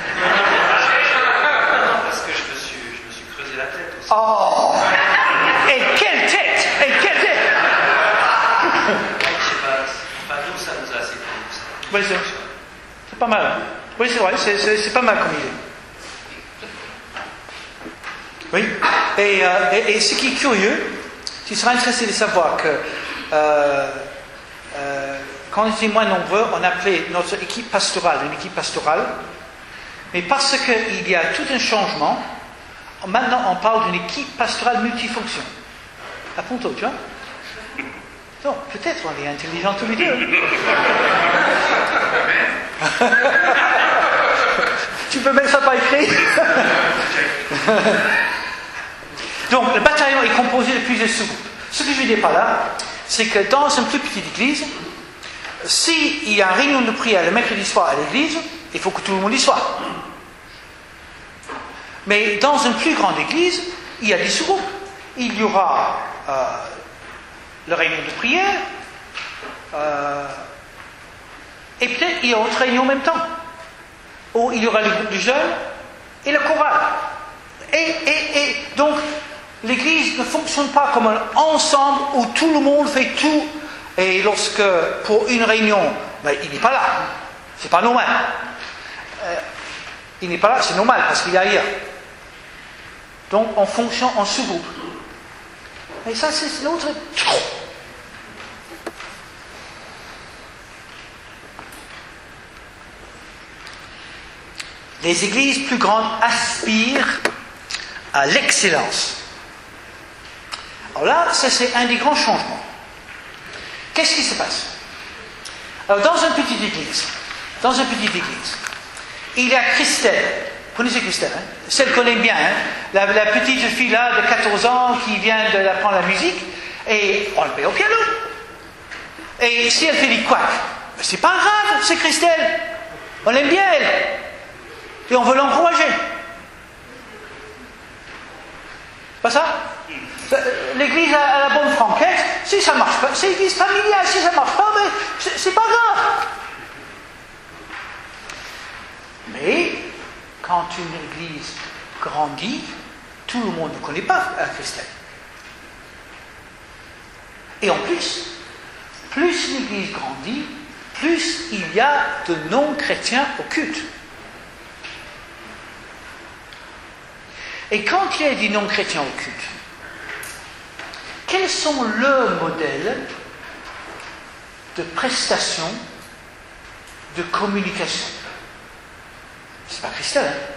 Speaker 4: Parce que je me suis, je me suis creusé la tête aussi.
Speaker 1: Oh! Et quelle tête! Et quelle tête!
Speaker 4: Je sais pas, enfin, nous, ça nous a assez plu.
Speaker 1: Oui, c'est, c'est pas mal. Oui, c'est vrai, c'est, c'est, c'est pas mal comme idée. Oui. Et, euh, et, et ce qui est curieux, tu seras intéressé de savoir que euh, euh, quand on était moins nombreux, on appelait notre équipe pastorale une équipe pastorale, mais parce qu'il y a tout un changement, maintenant on parle d'une équipe pastorale multifonction. À Ponto, tu vois? Non, peut-être on est intelligents tous les deux. Tu peux mettre ça par écrit? Donc, le bataillon est composé de plusieurs sous-groupes. Ce que je veux dire par là, c'est que dans une plus petite église, s'il y a une réunion de prière le mercredi soir à l'église, il faut que tout le monde y soit. Mais dans une plus grande église, il y a des sous-groupes. Il y aura euh, la réunion de prière, Euh, et peut-être il y a autre réunion en même temps, où il y aura le groupe de jeunes et le choral. Et, et, et donc, l'Église ne fonctionne pas comme un ensemble où tout le monde fait tout. Et lorsque, pour une réunion, ben, il n'est pas là. C'est pas normal. Euh, il n'est pas là, c'est normal, parce qu'il est ailleurs. Donc, on fonctionne en sous-groupe. Et ça, c'est l'autre. Les églises plus grandes aspirent à l'excellence. Alors là, ça c'est un des grands changements. Qu'est-ce qui se passe? Alors dans une petite église, dans une petite église, il y a Christelle. Vous connaissez Christelle, hein? Celle qu'on aime bien, hein? la, la petite fille là de quatorze ans qui vient d'apprendre la musique, et on le met au piano. Et si elle fait des couacs, ben, c'est pas grave, c'est Christelle. On l'aime bien elle. Et on veut l'encourager. Pas ça? L'église à la bonne franquette, si ça marche pas, c'est l'église familiale, si ça marche pas, mais c'est, c'est pas grave. Mais quand une église grandit, tout le monde ne connaît pas Christelle. Et en plus, plus l'église grandit, plus il y a de non-chrétiens au culte. Et quand il y a des non-chrétiens au culte, quels sont leurs modèles de prestation, de communication? C'est pas Christelle, hein?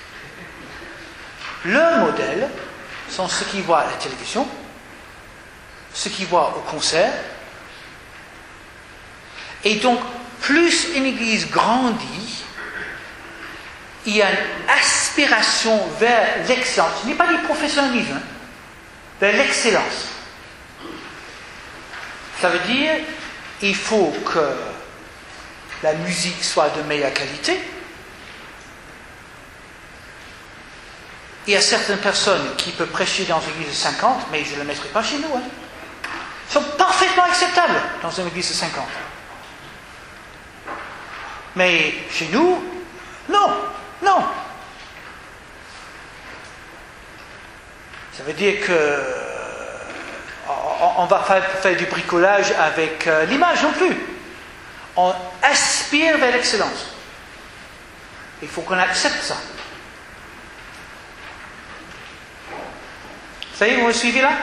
Speaker 1: Leurs modèles sont ceux qui voient à la télévision, ceux qui voient au concert. Et donc, plus une église grandit, il y a une aspiration vers l'excellence. Ce n'est pas du professionnalisme, hein, vers l'excellence. Ça veut dire il faut que la musique soit de meilleure qualité. Il y a certaines personnes qui peuvent prêcher dans une église de cinquante, mais je ne le mettrai pas chez nous. Hein. Ils sont parfaitement acceptables dans une église de cinquante. Mais chez nous, non, non. Ça veut dire que on ne va pas faire du bricolage avec euh, l'image non plus. On aspire vers l'excellence. Il faut qu'on accepte ça. Ça y est, vous me suivez là?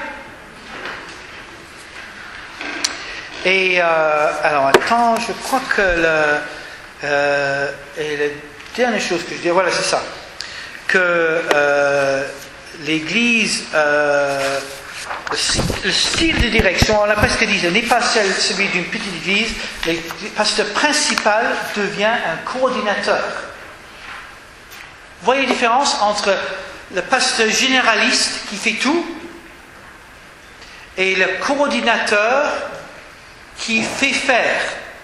Speaker 1: Et euh, alors, attends, je crois que le, euh, et la dernière chose que je dis, voilà, c'est ça. Que euh, l'Église, euh, le style de direction, on a presque dit, n'est pas celui d'une petite église. Le pasteur principal devient un coordinateur. Vous voyez la différence entre le pasteur généraliste qui fait tout et le coordinateur qui fait faire.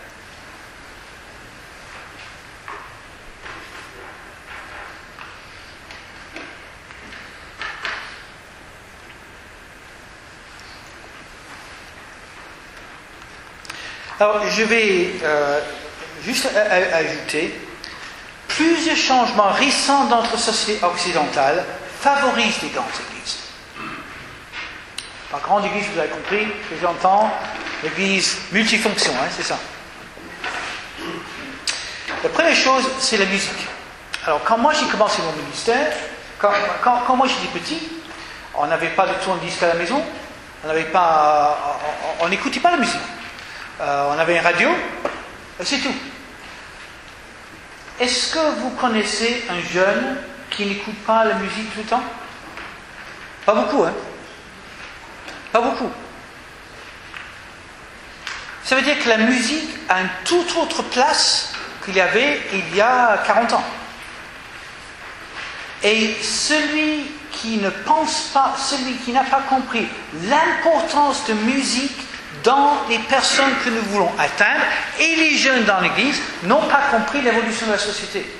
Speaker 1: Alors, je vais euh, juste a- a- ajouter, plusieurs changements récents dans notre société occidentale favorisent les grandes églises. Par grande église, vous avez compris, que j'entends, l'église multifonction, hein, c'est ça. La première chose, c'est la musique. Alors, quand moi j'ai commencé mon ministère, quand, quand, quand moi j'étais petit, on n'avait pas de tourne-disque à la maison, on n'avait pas, on n'écoutait pas la musique. Euh, on avait une radio, et c'est tout. Est-ce que vous connaissez un jeune qui n'écoute pas la musique tout le temps? Pas beaucoup, hein? Pas beaucoup. Ça veut dire que la musique a une toute autre place qu'il y avait il y a quarante ans. Et celui qui ne pense pas, celui qui n'a pas compris l'importance de musique dans les personnes que nous voulons atteindre, et les jeunes dans l'Église n'ont pas compris l'évolution de la société.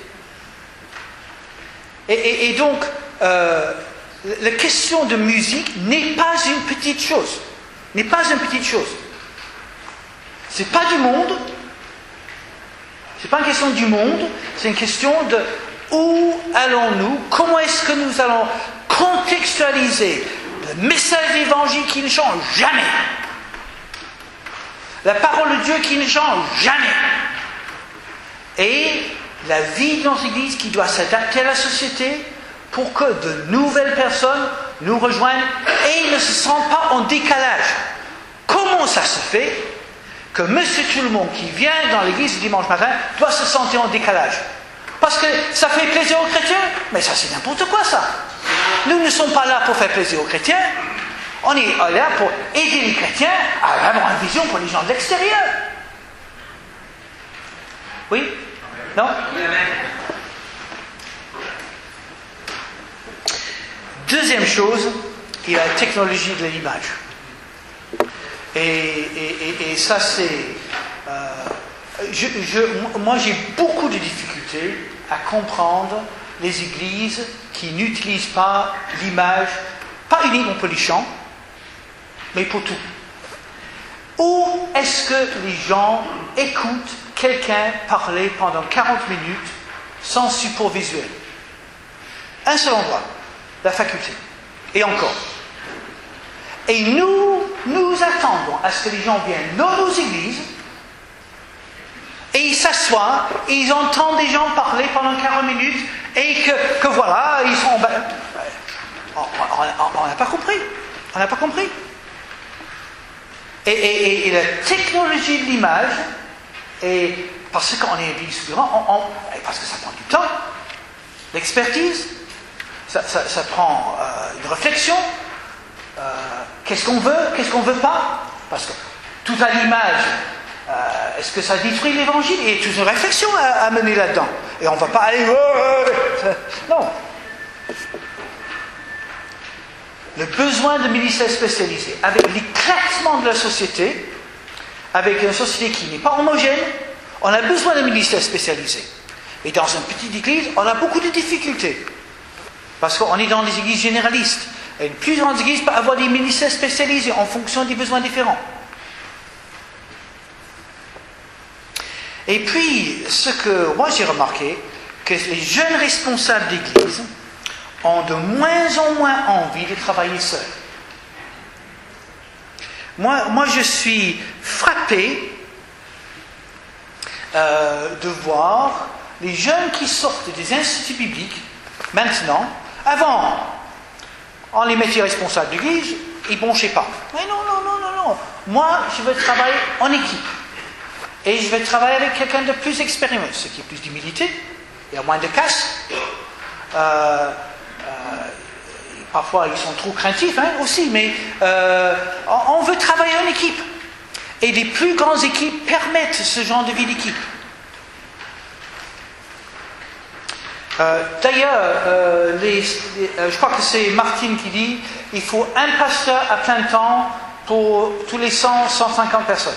Speaker 1: Et, et, et donc, euh, la question de musique n'est pas une petite chose. N'est pas une petite chose. C'est pas du monde. C'est pas une question du monde. C'est une question de où allons-nous, comment est-ce que nous allons contextualiser le message d'évangile qui ne change jamais. La parole de Dieu qui ne change jamais. Et la vie dans l'Église qui doit s'adapter à la société pour que de nouvelles personnes nous rejoignent et ne se sentent pas en décalage. Comment ça se fait que monsieur tout le monde qui vient dans l'église le dimanche matin doit se sentir en décalage? Parce que ça fait plaisir aux chrétiens? Mais ça c'est n'importe quoi ça. Nous ne sommes pas là pour faire plaisir aux chrétiens. On est là pour aider les chrétiens à avoir une vision pour les gens de l'extérieur. Oui? Non? Deuxième chose, il y a la technologie de l'image. Et, et, et, et ça, c'est... Euh, je, je, moi, j'ai beaucoup de difficultés à comprendre les églises qui n'utilisent pas l'image, pas uniquement pour les chants, mais pour tout. Où est-ce que les gens écoutent quelqu'un parler pendant quarante minutes sans support visuel? Un seul endroit, la faculté. Et encore. Et nous, nous attendons à ce que les gens viennent dans nos églises et ils s'assoient et ils entendent des gens parler pendant quarante minutes et que, que voilà, ils sont... On n'a pas compris. On n'a pas compris. Et, et, et la technologie de l'image, et parce qu'on est église souverain, on, on, parce que ça prend du temps, l'expertise, ça, ça, ça prend euh, une réflexion. Euh, qu'est-ce qu'on veut, qu'est-ce qu'on ne veut pas? Parce que tout à l'image, euh, est-ce que ça détruit l'évangile? Il y a toute une réflexion à, à mener là-dedans. Et on ne va pas aller... Non. Le besoin de ministères spécialisés, avec l'éclatement de la société, avec une société qui n'est pas homogène, on a besoin de ministères spécialisés. Et dans une petite église, on a beaucoup de difficultés. Parce qu'on est dans des églises généralistes. Et une plus grande église peut avoir des ministères spécialisés en fonction des besoins différents. Et puis, ce que moi j'ai remarqué, que les jeunes responsables d'église ont de moins en moins envie de travailler seuls. Moi, moi je suis frappé euh, de voir les jeunes qui sortent des instituts bibliques, maintenant, avant, on les mettait responsables d'église, ils ne bronchaient pas. Mais non, non, non, non, non. Moi, je veux travailler en équipe. Et je vais travailler avec quelqu'un de plus expérimenté, ce qui est plus d'humilité, il y a moins de casse. Euh, euh, parfois, ils sont trop craintifs hein, aussi, mais euh, on veut travailler en équipe. Et les plus grandes équipes permettent ce genre de vie d'équipe. Euh, d'ailleurs, euh, les, les, euh, je crois que c'est Martine qui dit il faut un pasteur à plein temps pour tous les cent, cent cinquante personnes.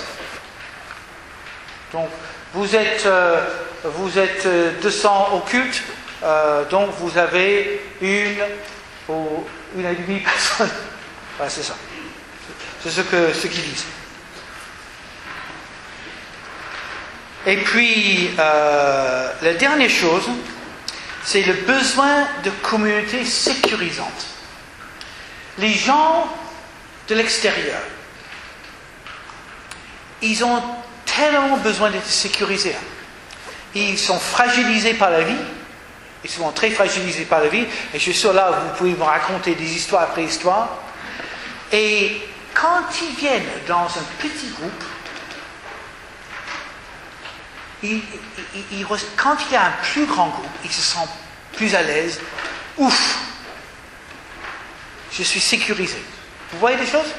Speaker 1: Donc, vous êtes, euh, vous êtes deux cents au culte, euh, donc vous avez une ou une et demie personne. Ouais, c'est ça. C'est ce que ce qu'ils disent. Et puis, euh, la dernière chose, c'est le besoin de communautés sécurisantes. Les gens de l'extérieur, ils ont tellement besoin d'être sécurisés. Ils sont fragilisés par la vie, ils sont très fragilisés par la vie, et je suis sûr là, vous pouvez me raconter des histoires après histoires. Et quand ils viennent dans un petit groupe, ils, ils, ils, quand il y a un plus grand groupe, ils se sentent plus à l'aise. Ouf, je suis sécurisé. Vous voyez des choses?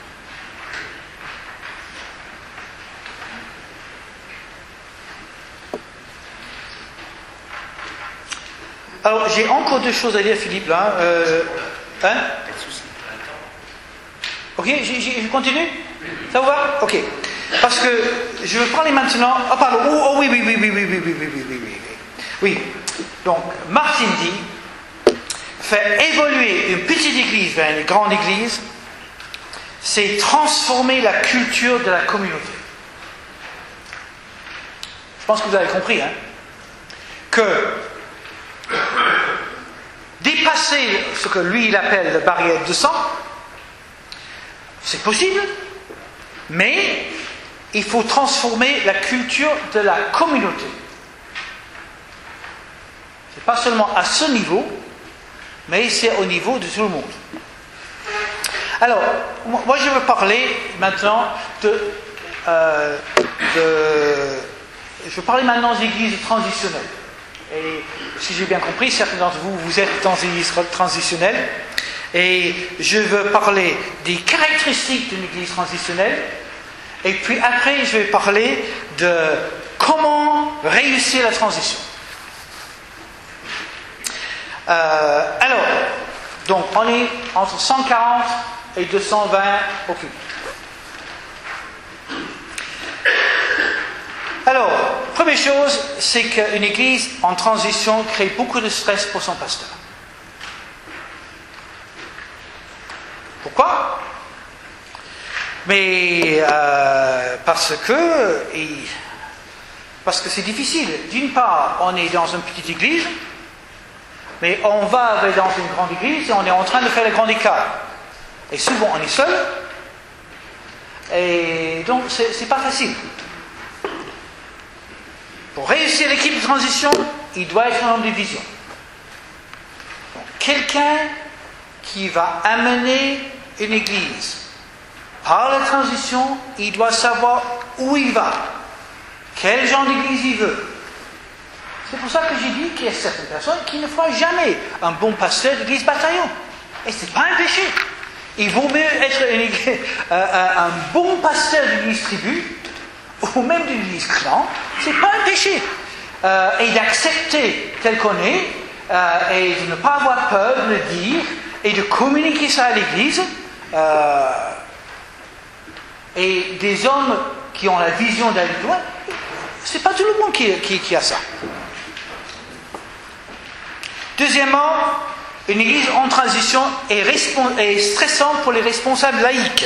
Speaker 1: Alors, j'ai encore deux choses à dire, Philippe, là. Euh, hein? Ok, j'ai, j'ai, je continue? Ça vous va? Ok. Parce que je veux parler maintenant... Ah, pardon. Oh, oh oui, oui, oui, oui, oui, oui, oui, oui, oui, oui, oui. Oui. Donc, Martin dit, faire évoluer une petite église vers une grande église, c'est transformer la culture de la communauté. pense que vous avez compris, hein, que dépasser ce que lui il appelle la barrière de sang, c'est possible, mais il faut transformer la culture de la communauté. C'est pas seulement à ce niveau, mais c'est au niveau de tout le monde. Alors, moi je veux parler maintenant de, euh, de je veux parler maintenant des églises transitionnelles. Et si j'ai bien compris, certains d'entre vous, vous êtes dans une église transitionnelle. Et je veux parler des caractéristiques d'une église transitionnelle. Et puis après, je vais parler de comment réussir la transition. Euh, alors, donc on est entre cent quarante et deux cent vingt au culte. Alors, première chose, c'est qu'une église en transition crée beaucoup de stress pour son pasteur. Pourquoi ? Mais euh, parce que parce que c'est difficile. D'une part, on est dans une petite église, mais on va dans une grande église et on est en train de faire le grand écart. Et souvent, on est seul. Et donc, c'est, c'est pas facile. Pour réussir l'équipe de transition, il doit être un homme de vision. Donc, quelqu'un qui va amener une église par la transition, il doit savoir où il va, quel genre d'église il veut. C'est pour ça que j'ai dit qu'il y a certaines personnes qui ne feront jamais un bon pasteur d'église bataillon. Et ce n'est pas un péché. Il vaut mieux être une église, euh, un bon pasteur d'église tribu, ou même d'une église clan, ce n'est pas un péché. Euh, et d'accepter tel qu'on est, euh, et de ne pas avoir peur de le dire, et de communiquer ça à l'église. Euh, et des hommes qui ont la vision d'aller loin, c'est pas tout le monde qui, qui, qui a ça. Deuxièmement, une église en transition est, respons- est stressante pour les responsables laïcs.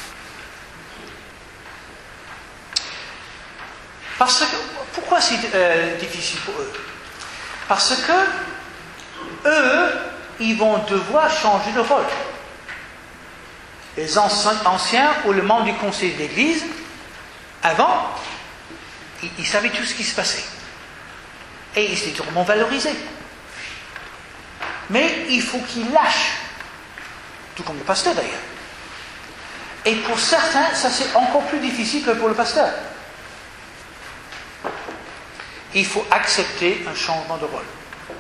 Speaker 1: Parce que, pourquoi c'est euh, difficile pour eux ? Parce que eux, ils vont devoir changer de rôle. Les anciens ou le membre du conseil d'église, avant, ils, ils savaient tout ce qui se passait. Et ils étaient vraiment valorisés. Mais il faut qu'ils lâchent. Tout comme le pasteur d'ailleurs. Et pour certains, ça c'est encore plus difficile que pour le pasteur. Il faut accepter un changement de rôle.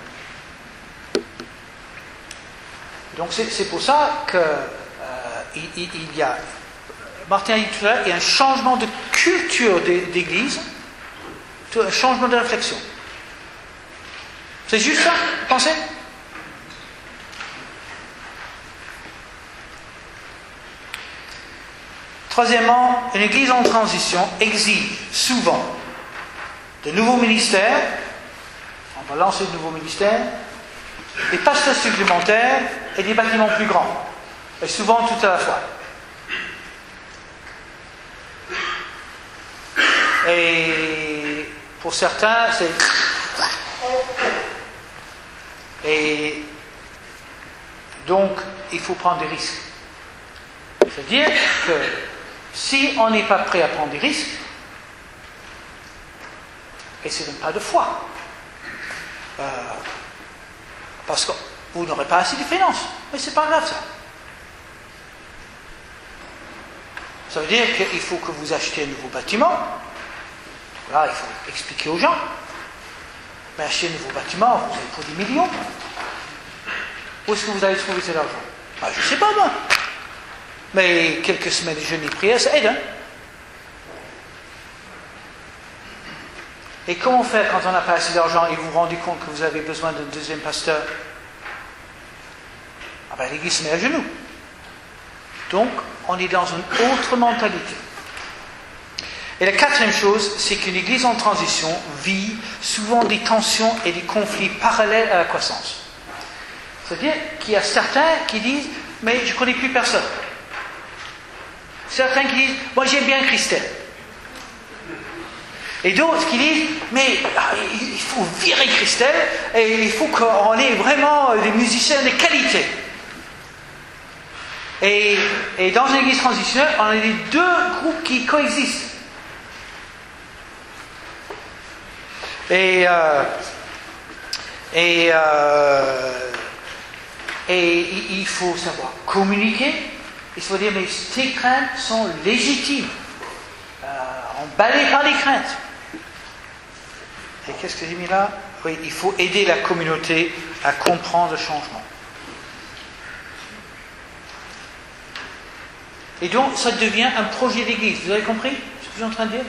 Speaker 1: Donc c'est, c'est pour ça que euh, il, il, il y a, Martin a dit tout à l'heure, il y a un changement de culture d'église, un changement de réflexion. C'est juste ça, vous pensez ? Troisièmement, une église en transition exige souvent de nouveaux ministères, on va lancer de nouveaux ministères, des pasteurs supplémentaires et des bâtiments plus grands. Et souvent tout à la fois. Et pour certains, c'est... Et donc, il faut prendre des risques. C'est-à-dire que si on n'est pas prêt à prendre des risques, et ce n'est pas de foi, euh, parce que vous n'aurez pas assez de finances, mais c'est pas grave ça. Ça veut dire qu'il faut que vous achetiez un nouveau bâtiment. Là, il faut expliquer aux gens. Mais acheter un nouveau bâtiment, vous avez pour des millions. Où est-ce que vous allez trouver cet argent ? Ben, je ne sais pas moi. Mais quelques semaines de jeûne et prière, ça aide. Hein? Et comment faire quand on n'a pas assez d'argent et vous vous rendez compte que vous avez besoin d'un deuxième pasteur ? Ah ben l'église se met à genoux. Donc, on est dans une autre mentalité. Et la quatrième chose, c'est qu'une église en transition vit souvent des tensions et des conflits parallèles à la croissance. C'est-à-dire qu'il y a certains qui disent « mais je ne connais plus personne ». Certains qui disent « moi j'aime bien Christelle ». Et d'autres qui disent, mais il faut virer Christelle et il faut qu'on ait vraiment des musiciens de qualité. Et, et dans une église transitionnelle, on a les deux groupes qui coexistent. Et, euh, et, euh, et il faut savoir communiquer. Il faut dire, mais tes craintes sont légitimes. Euh, emballées par les craintes. Et qu'est-ce que j'ai mis là? Oui, il faut aider la communauté à comprendre le changement. Et donc, ça devient un projet d'église. Vous avez compris ce que je suis en train de dire?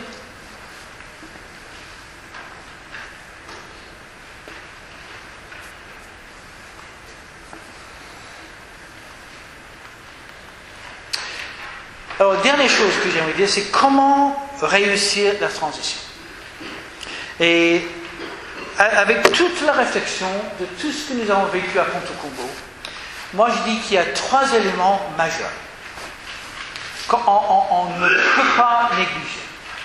Speaker 1: Alors, dernière chose que j'aimerais dire, c'est comment réussir la transition. Et avec toute la réflexion de tout ce que nous avons vécu à Ponte-Combo, moi je dis qu'il y a trois éléments majeurs qu'on on, on ne peut pas négliger.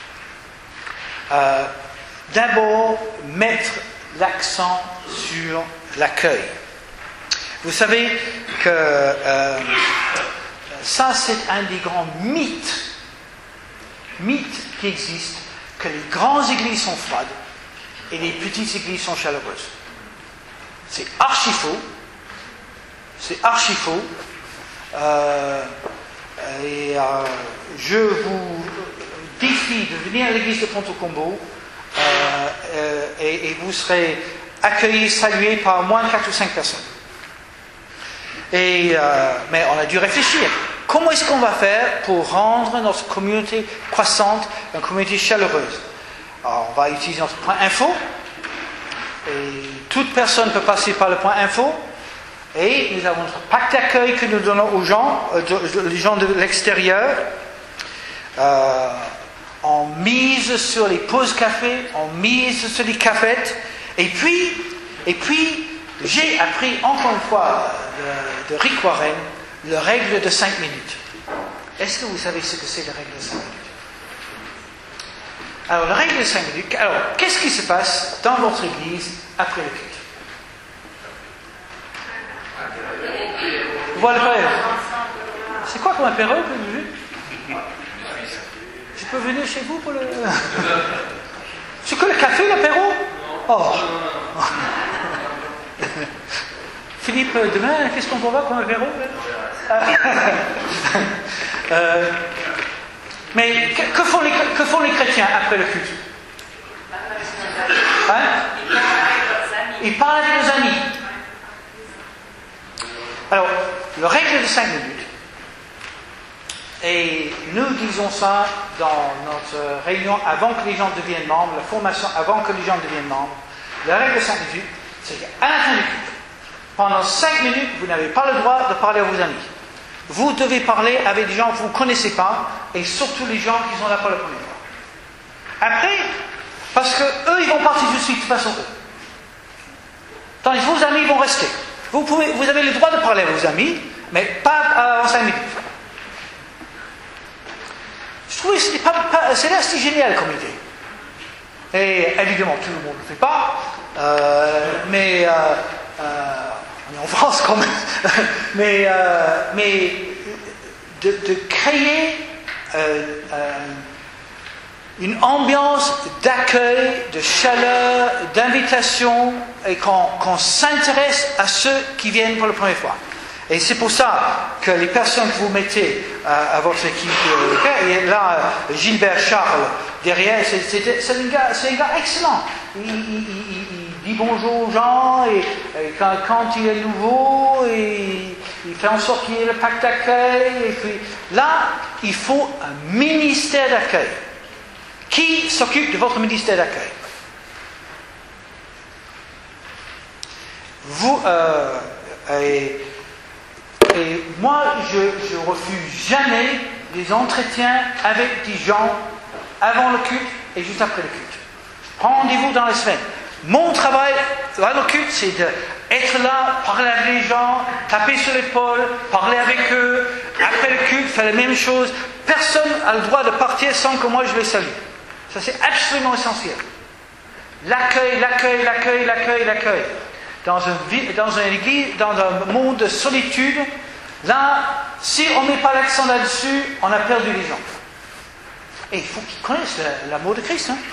Speaker 1: Euh, d'abord, mettre l'accent sur l'accueil. Vous savez que euh, ça, c'est un des grands mythes, mythes qui existent, que les grandes églises sont froides et les petites églises sont chaleureuses. C'est archi faux. C'est archi faux. Euh, et euh, je vous défie de venir à l'église de Ponte-Combo euh, euh, et, et vous serez accueillis, salués par au moins quatre ou cinq personnes. Et, euh, mais on a dû réfléchir. Comment est-ce qu'on va faire pour rendre notre communauté croissante, une communauté chaleureuse? Alors, on va utiliser notre point info. Et toute personne peut passer par le point info. Et nous avons notre pack d'accueil que nous donnons aux gens, euh, les gens de l'extérieur. Euh, on mise sur les pauses café, on mise sur les cafettes. Et puis, et puis j'ai appris encore une fois de, de Rick Warren, la règle de cinq minutes. Est-ce que vous savez ce que c'est la règle de cinq minutes? Alors, la règle de cinq minutes, alors, qu'est-ce qui se passe dans votre église après le culte? Voilà l'apéro. C'est quoi comme apéro que vous avez? Je peux venir chez vous pour le... C'est que le café, l'apéro? Oh. Philippe, demain, qu'est-ce qu'on va comme apéro? euh, mais que, que, font les, que font les chrétiens après le culte? Hein? Ils parlent avec leurs amis. Alors, la règle de cinq minutes, et nous disons ça dans notre réunion avant que les gens deviennent membres, la formation avant que les gens deviennent membres. La règle de cinq minutes, c'est qu'à la fin du culte, pendant cinq minutes, vous n'avez pas le droit de parler à vos amis. Vous devez parler avec des gens que vous ne connaissez pas, et surtout les gens qui sont là pour la première fois. Après, parce que eux, ils vont partir tout de suite, de toute façon. Tandis que vos amis vont rester. Vous, pouvez, vous avez le droit de parler à vos amis, mais pas avant cinq minutes. Je trouvais que c'était pas, pas, c'est là, c'est génial comme idée. Et évidemment, tout le monde ne le fait pas, euh, mais euh, euh, on est en France quand même. mais euh, mais de, de créer euh, euh, une ambiance d'accueil, de chaleur, d'invitation, et qu'on, qu'on s'intéresse à ceux qui viennent pour la première fois. Et c'est pour ça que les personnes que vous mettez à, à votre équipe, euh, et là, Gilbert Charles, derrière, c'est, c'est, c'est, un, gars, c'est un gars excellent. Il, il, il, il dit bonjour aux gens, et, et quand, quand il est nouveau, et, il fait en sorte qu'il y ait le pack d'accueil. Et puis là, il faut un ministère d'accueil. Qui s'occupe de votre ministère d'accueil? Vous, euh, et, et moi, je ne refuse jamais les entretiens avec des gens avant le culte et juste après le culte. Rendez-vous dans les semaines. Mon travail dans le culte, c'est d'être là, parler avec les gens, taper sur l'épaule, parler avec eux. Après le culte, faire la même chose. Personne n'a le droit de partir sans que moi je les salue. Ça, c'est absolument essentiel. L'accueil, l'accueil, l'accueil, l'accueil, l'accueil. Dans, un, dans une église, dans un monde de solitude, là, si on ne met pas l'accent là-dessus, on a perdu les gens. Et il faut qu'ils connaissent l'amour de Christ. Hein.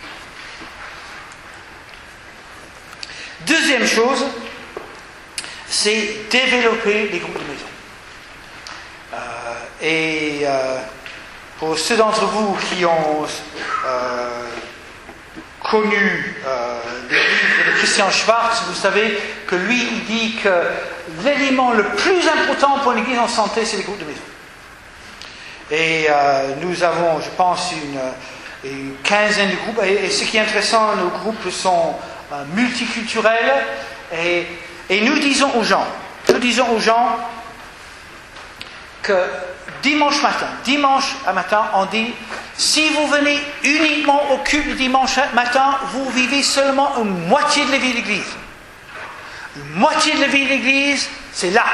Speaker 1: Deuxième chose, c'est développer les groupes de maison. Euh, et euh, pour ceux d'entre vous qui ont euh, connu euh, les livres de Christian Schwartz, vous savez que lui, il dit que l'élément le plus important pour une église en santé, c'est les groupes de maison. Et euh, nous avons, je pense, une, une quinzaine de groupes. Et, et ce qui est intéressant, nos groupes sont euh, multiculturels. Et, et nous disons aux gens, nous disons aux gens que dimanche matin, dimanche à matin, on dit, si vous venez uniquement au culte le dimanche matin, vous vivez seulement une moitié de la vie de l'Église. Une moitié de la vie de l'Église, c'est là.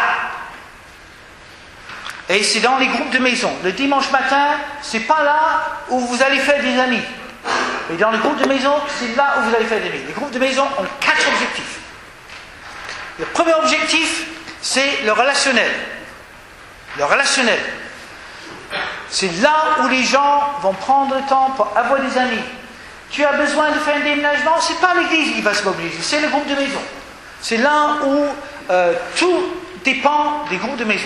Speaker 1: Et c'est dans les groupes de maison. Le dimanche matin, c'est pas là où vous allez faire des amis. Et dans les groupes de maison, c'est là où vous allez faire des amis. Les groupes de maison ont quatre objectifs. Le premier objectif, c'est le relationnel. Le relationnel. C'est là où les gens vont prendre le temps pour avoir des amis. Tu as besoin de faire un déménagement, c'est pas l'église qui va se mobiliser, c'est le groupe de maison. C'est là où euh, tout dépend des groupes de maison.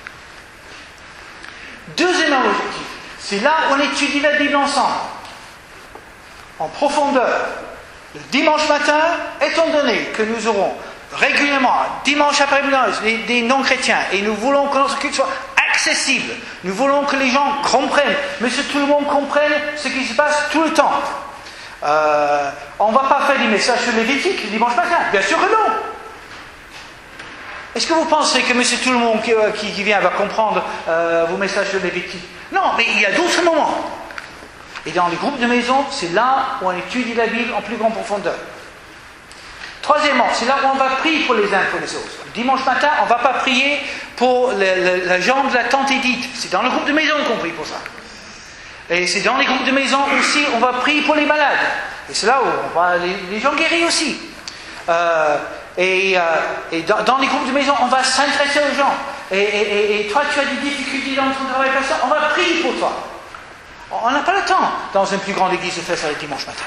Speaker 1: Deuxième objectif, c'est là où on étudie la Bible ensemble, en profondeur. Le dimanche matin, étant donné que nous aurons régulièrement, dimanche après-midi, des, des non-chrétiens, et nous voulons que notre culte soit accessible, nous voulons que les gens comprennent, mais que tout le monde comprenne ce qui se passe tout le temps. Euh, on ne va pas faire des messages sur Lévitique le dimanche matin, bien sûr que non. Est-ce que vous pensez que monsieur tout le monde qui, qui, qui vient va comprendre euh, vos messages sur Lévitique? Non, mais il y a d'autres moments. Et dans les groupes de maison, c'est là où on étudie la Bible en plus grande profondeur. Troisièmement, c'est là où on va prier pour les uns pour les autres. Le dimanche matin, on ne va pas prier pour le, le, la jambe de la tante Edith. C'est dans le groupe de maison qu'on prie pour ça. Et c'est dans les groupes de maison aussi, on va prier pour les malades. Et c'est là où on va, les, les gens guéris aussi. Euh, et, euh, et dans, dans les groupes de maison, on va s'intéresser aux gens. Et, et, et toi, tu as des difficultés dans ton travail personnel, on va prier pour toi. On n'a pas le temps, dans une plus grande église, de faire ça le dimanche matin.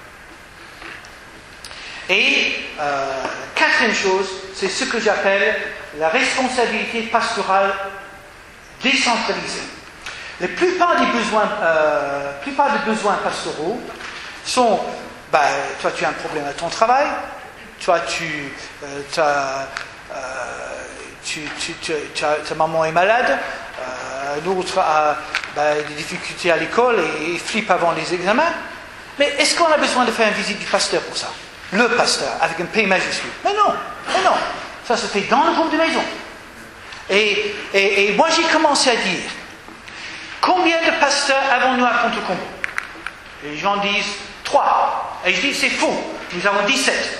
Speaker 1: Et euh, quatrième chose, c'est ce que j'appelle la responsabilité pastorale décentralisée. La plupart des besoins, euh, plupart des besoins pastoraux sont, bah, toi tu as un problème à ton travail, toi tu, euh, t'as, euh, tu, tu, tu, tu as, ta maman est malade, euh, l'autre a bah, des difficultés à l'école et, et flippe avant les examens. Mais est-ce qu'on a besoin de faire une visite du pasteur pour ça? Le pasteur, avec un P majuscule. Mais non, mais non. Ça se fait dans le groupe de maison. Et, et, et moi j'ai commencé à dire, combien de pasteurs avons-nous à Contre-Combo? Les gens disent trois. Et je dis, c'est faux. Nous avons dix-sept.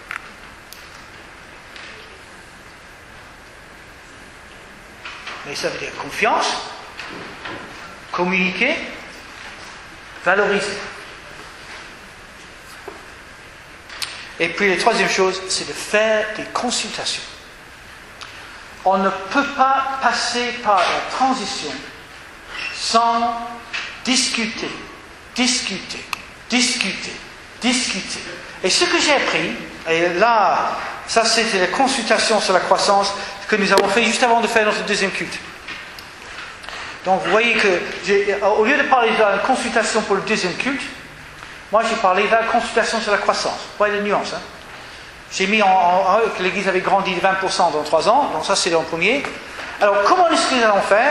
Speaker 1: Mais ça veut dire confiance, communiquer, valoriser. Et puis la troisième chose, c'est de faire des consultations. On ne peut pas passer par la transition sans discuter, discuter, discuter, discuter. Et ce que j'ai appris, et là, ça c'était la consultation sur la croissance que nous avons fait juste avant de faire notre deuxième culte. Donc vous voyez que, j'ai, au lieu de parler de la consultation pour le deuxième culte, moi j'ai parlé de la consultation sur la croissance. Vous voyez les nuances, hein? J'ai mis en, en, que l'Église avait grandi de vingt pour cent dans trois ans, donc ça c'est le premier. Alors comment est-ce que nous allons faire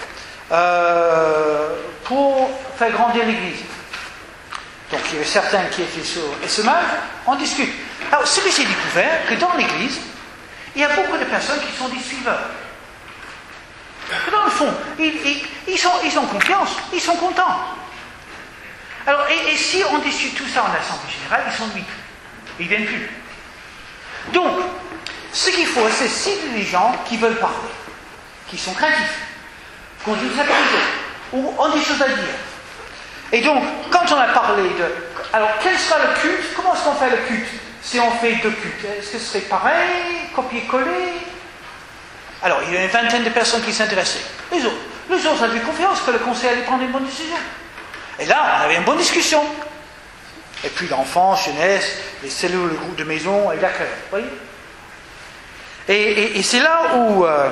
Speaker 1: euh, pour faire grandir l'Église? Donc il y avait certains qui étaient sur S M H, on discute. Alors ce que j'ai découvert, que dans l'Église, il y a beaucoup de personnes qui sont des suiveurs. Que dans le fond, ils, ils, ils, sont, ils ont confiance, ils sont contents. Alors, et, et si on discute tout ça en assemblée générale, ils s'ennuient. Ils ne viennent plus. Donc, ce qu'il faut, c'est cibler les gens qui veulent parler, qui sont craintifs, qui ont des activités, ou ont des choses à dire. Et donc, quand on a parlé de... Alors, quel sera le culte? Comment est-ce qu'on fait le culte si on fait deux cultes? Est-ce que ce serait pareil, copier-coller? Alors, il y a une vingtaine de personnes qui s'intéressaient. Les autres, les autres avaient confiance que le conseil allait prendre une bonne décision. Et là, on avait une bonne discussion. Et puis l'enfance, jeunesse, les cellules, le groupe de maison et l'accueil. Vous voyez? Et, et, et c'est là où euh,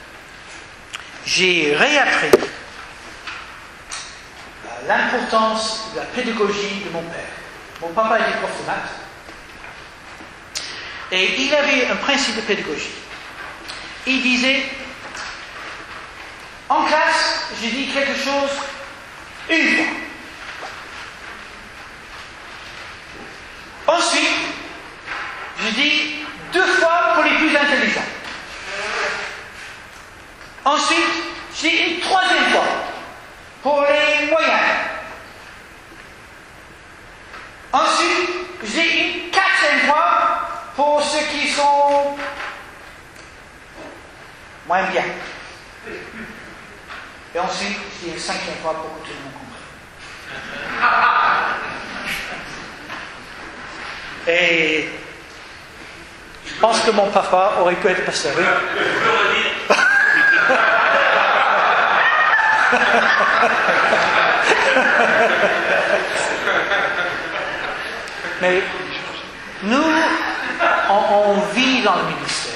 Speaker 1: j'ai réappris l'importance de la pédagogie de mon père. Mon papa était prof de maths. Et il avait un principe de pédagogie. Il disait, en classe, j'ai dit quelque chose une fois. Ensuite, je dis deux fois pour les plus intelligents. Ensuite, je dis une troisième fois pour les moyens. Ensuite, je dis une quatrième fois pour ceux qui sont moins bien. Et ensuite, je dis une cinquième fois pour que tout le monde comprenne. Et je pense que mon papa aurait pu être pasteur. Oui. Mais nous, on, on vit dans le ministère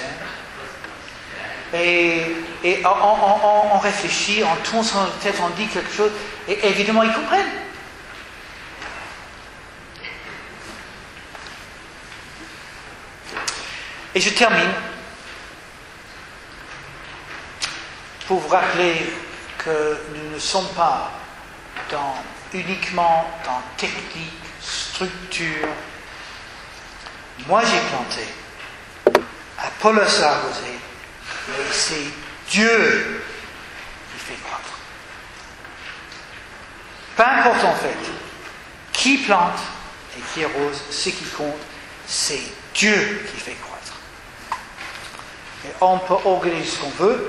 Speaker 1: et, et on, on, on réfléchit, on tourne sur notre tête, on dit quelque chose et évidemment ils comprennent. Et je termine pour vous rappeler que nous ne sommes pas dans, uniquement dans technique, structure. Moi j'ai planté, Apollos a arrosé, mais c'est Dieu qui fait croître. Peu importe en fait qui plante et qui arrose, ce qui compte, c'est Dieu qui fait croître. Et on peut organiser ce qu'on veut,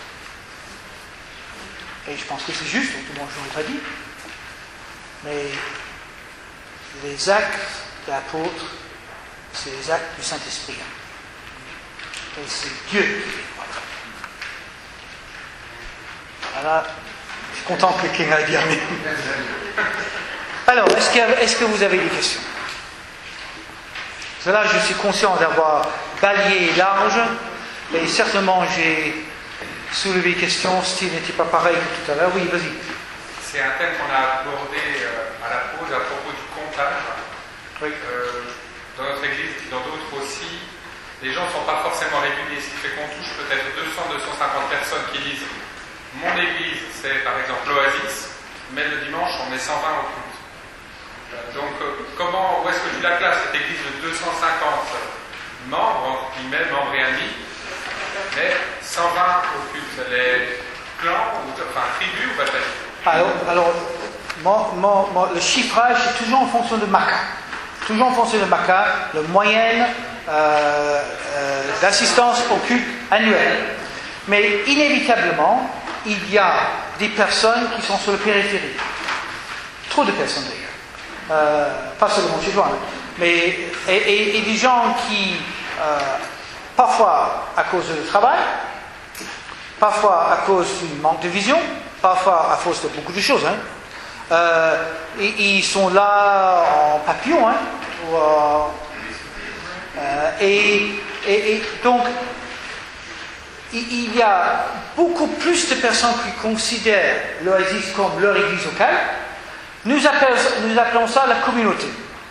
Speaker 1: et je pense que c'est juste, tout le monde ne l'aurait pas dit, mais les actes d'apôtres, c'est les actes du Saint-Esprit. Et c'est Dieu qui fait croître. Voilà, je suis content que quelqu'un ait dit Amen. Alors, est-ce, qu'il y a, est-ce que vous avez des questions? Parce que là, je suis conscient d'avoir balayé large. Et certainement, j'ai soulevé des questions, style n'était pas pareil que tout à l'heure. Oui, vas-y.
Speaker 2: C'est un thème qu'on a abordé à la pause à propos du comptage.
Speaker 1: Oui.
Speaker 2: Euh, dans notre église et dans d'autres aussi, les gens ne sont pas forcément réguliers. Ce qui fait qu'on touche peut-être deux cents à deux cent cinquante personnes qui disent mon église, c'est par exemple l'Oasis, mais le dimanche, on est cent vingt au culte. Donc, comment, où est-ce que tu la classes, cette église de deux cent cinquante membres, entre guillemets, membres et amis, mais cent vingt au culte, les clans, ou, enfin tribus ou bataillons?
Speaker 1: Alors, alors mon, mon, mon, le chiffrage est toujours en fonction de Maca. Toujours en fonction de Maca, la moyenne euh, euh, d'assistance au culte annuel. Mais inévitablement, il y a des personnes qui sont sur le périphérie. Trop de personnes d'ailleurs. Euh, pas seulement chez toi, hein. Mais et, et, et des gens qui, euh, parfois à cause du travail, parfois à cause du manque de vision, parfois à cause de beaucoup de choses, hein. Euh, et, et ils sont là en papillon, hein, ou, euh, et, et, et donc il, il y a beaucoup plus de personnes qui considèrent l'Oasis comme leur église locale. Nous appelons, nous appelons ça la communauté.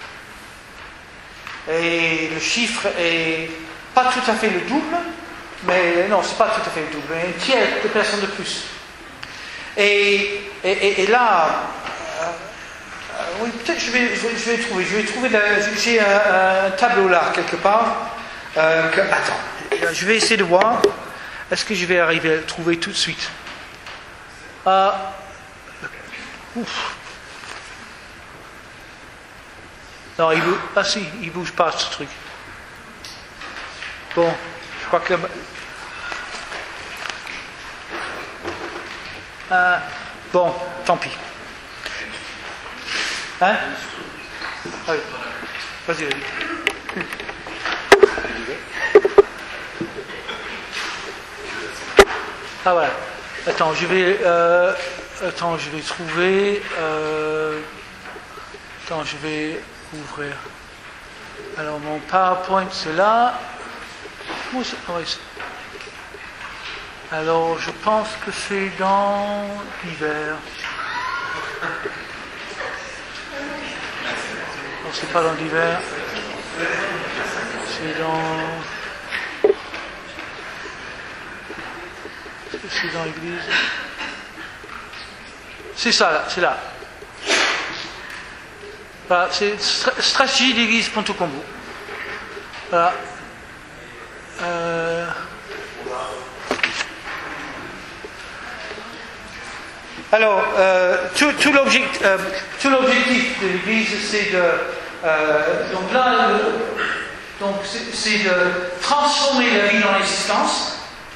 Speaker 1: Et le chiffre est pas tout à fait le double, mais non, c'est pas tout à fait le double, mais un tiers de personnes de plus. Et, et, et là, euh, euh, oui, peut-être je vais, je, je vais trouver, je vais trouver, la, j'ai un, un tableau là quelque part. Euh, que, attends, je vais essayer de voir. Est-ce que je vais arriver à le trouver tout de suite? Euh, ouf. Non, il bouge. Ah si, il bouge pas ce truc. Bon, je crois que. Euh, bon, tant pis. Hein? Ah oui. Vas-y, vas-y. Ah voilà. Attends, je vais. Euh, attends, je vais trouver. Euh, attends, je vais ouvrir. Alors mon PowerPoint c'est là. Comment c'est? Ah, oui, c'est- Alors je pense que c'est dans l'hiver. Non, c'est pas dans l'hiver. C'est dans. C'est dans l'église. C'est ça, là, c'est là. Voilà, c'est stra- stratégie d'église Ponto Combo. Voilà. Euh... Alors, euh, tout, tout, l'objectif, euh, tout l'objectif de l'église, c'est de. Euh, donc là, le, donc c'est, c'est de transformer la vie dans l'existence.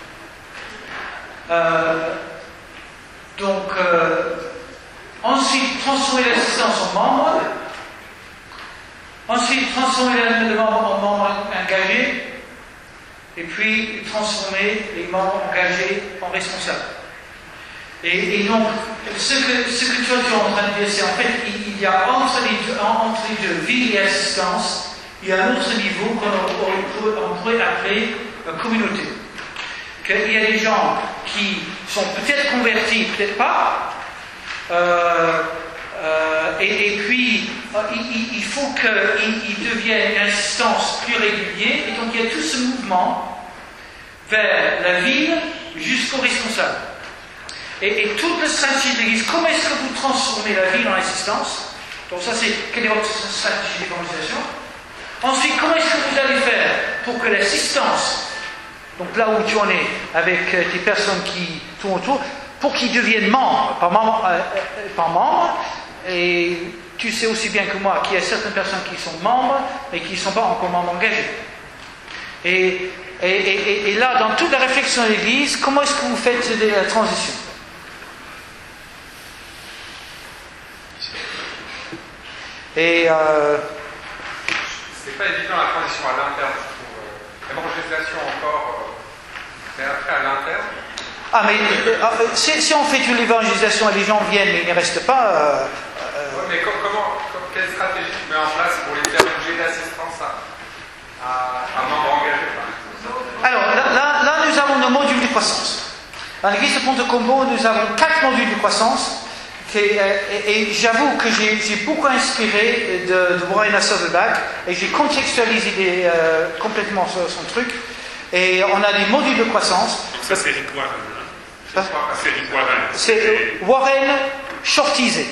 Speaker 1: Euh, donc, euh, ensuite, transformer l'assistance en membre. Ensuite, transformer le membre en membre engagé. Et puis, transformer les membres engagés en responsables. Et, et donc, ce que, ce que toi tu es en train de dire, c'est en fait, il, il y a entre les deux, entre les deux vie et assistance, il y a un autre niveau qu'on on pourrait appeler euh, communauté. Qu'il y a des gens qui sont peut-être convertis, peut-être pas, euh, euh, et, et puis euh, il, il faut qu'ils deviennent une assistance plus régulière, et donc il y a tout ce mouvement vers la ville jusqu'au responsable. Et, et toute la stratégie de l'Église, comment est-ce que vous transformez la vie dans l'assistance? Donc ça c'est, quelle est votre stratégie d'évangélisation? Ensuite, comment est-ce que vous allez faire pour que l'assistance, donc là où tu en es, avec euh, tes personnes qui tournent autour, pour qu'ils deviennent membres, par membre, euh, euh, par membre, et tu sais aussi bien que moi qu'il y a certaines personnes qui sont membres, mais qui ne sont pas encore membres engagés. Et, et, et, et là, dans toute la réflexion de l'Église, comment est-ce que vous faites la transition? Et euh,
Speaker 2: c'est pas évident la transition à l'interne, je trouve. L'évangélisation encore, euh, c'est après à l'interne.
Speaker 1: Ah, mais euh, si, si on fait une évangélisation et les gens viennent et ils ne restent pas. Euh, euh,
Speaker 2: ouais, mais com- comment, com- quelle stratégie tu mets en place pour les faire bouger d'assistance à, à, à membres engagés, par exemple?
Speaker 1: Alors là, là, là, nous avons nos modules de croissance. Dans l'église de Ponto Combo, nous avons quatre modules de croissance. Et, et, et j'avoue que j'ai, j'ai beaucoup inspiré de, de Warren Hasselbalch et j'ai contextualisé des, euh, complètement son, son truc. Et on a des modules de croissance.
Speaker 3: Ça, c'est Rick Warren. Hein? C'est Rick Warren.
Speaker 1: C'est Warren shortisé.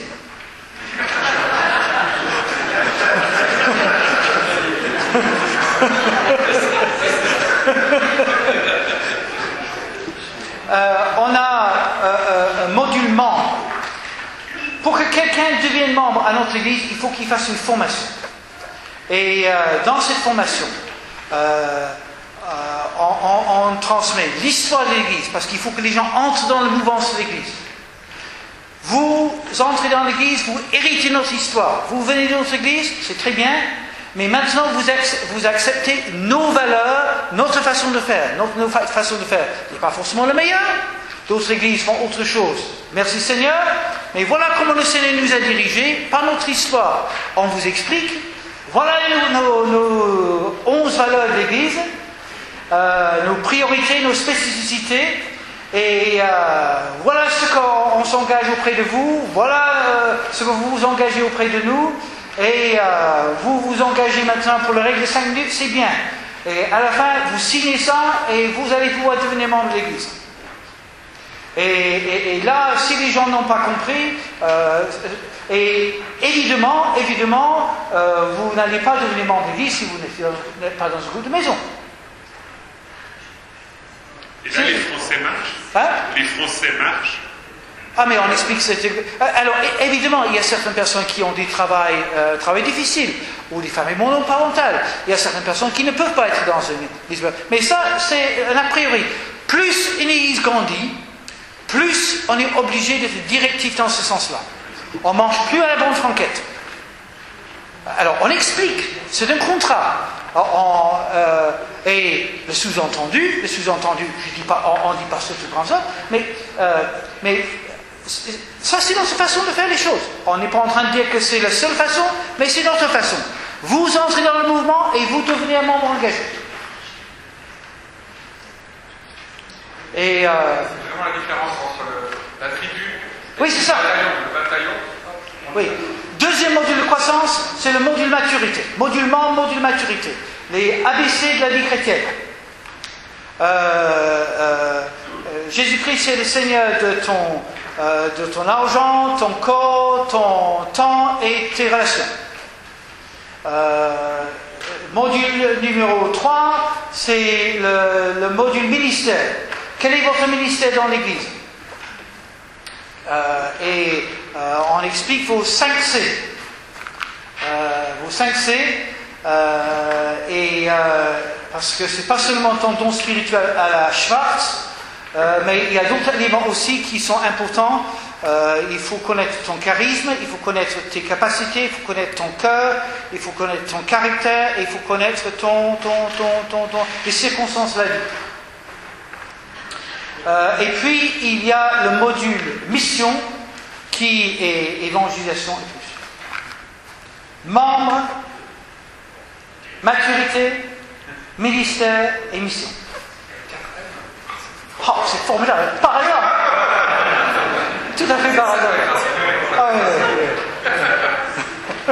Speaker 1: euh, on a euh, un module membre. Pour que quelqu'un devienne membre à notre église, il faut qu'il fasse une formation. Et euh, dans cette formation, euh, euh, on, on, on transmet l'histoire de l'église, parce qu'il faut que les gens entrent dans le mouvement de l'église. Vous entrez dans l'église, vous héritez notre histoire. Vous venez de notre église, c'est très bien, mais maintenant vous, ac- vous acceptez nos valeurs, notre façon de faire. Notre, notre fa- façon de faire n'est pas forcément la meilleure. D'autres églises font autre chose. Merci Seigneur. Mais voilà comment le Seigneur nous a dirigés par notre histoire. On vous explique. Voilà nos, nos, nos onze valeurs de l'Église, euh, nos priorités, nos spécificités. Et euh, voilà ce qu'on s'engage auprès de vous. Voilà euh, ce que vous vous engagez auprès de nous. Et euh, vous vous engagez maintenant pour le règle de cinq minutes, c'est bien. Et à la fin, vous signez ça et vous allez pouvoir devenir membre de l'Église. Et, et, et là, si les gens n'ont pas compris, euh, et évidemment, évidemment, euh, vous n'allez pas devenir membre de l'Église si vous n'êtes pas dans un groupe de maison.
Speaker 3: Et là, les Français marchent.
Speaker 1: Hein?
Speaker 3: Les Français marchent.
Speaker 1: Ah, mais on explique cette... Alors, évidemment, il y a certaines personnes qui ont des travails, euh, travails difficiles, ou des familles monoparentales. Il y a certaines personnes qui ne peuvent pas être dans une église. Mais ça, c'est un a priori. Plus une église grandit, plus on est obligé d'être directif dans ce sens-là. On ne mange plus à la bonne franquette. Alors, on explique, c'est un contrat. En, en, euh, et le sous-entendu, le sous-entendu, je dis pas, on ne dit pas ce truc comme ça, mais, euh, mais ça, c'est notre façon de faire les choses. On n'est pas en train de dire que c'est la seule façon, mais c'est notre façon. Vous entrez dans le mouvement et vous devenez un membre engagé. Et, euh,
Speaker 2: c'est vraiment la différence entre le, la tribu
Speaker 1: oui, c'est ça.
Speaker 2: le bataillon. Le bataillon
Speaker 1: oui. Deuxième module de croissance, c'est le module maturité. Module membre, module maturité. Les A B C de la vie chrétienne. Euh, euh, Jésus-Christ, c'est le Seigneur de ton, euh, de ton argent, ton corps, ton temps et tes relations. Euh, module numéro trois, c'est le, le module ministère. Quel est votre ministère dans l'Église? euh, Et euh, on explique vos cinq C. Euh, vos cinq C, euh, et euh, parce que c'est pas seulement ton don spirituel à la Schwartz, euh, mais il y a d'autres éléments aussi qui sont importants. Euh, il faut connaître ton charisme, il faut connaître tes capacités, il faut connaître ton cœur, il faut connaître ton caractère, et il faut connaître ton, ton, ton, ton, ton, les circonstances de la vie. Euh, et puis il y a le module mission qui est évangélisation et plus. Membre, maturité, ministère et mission. Oh, c'est formidable, par hasard. Tout à fait par hasard. Ah, oui.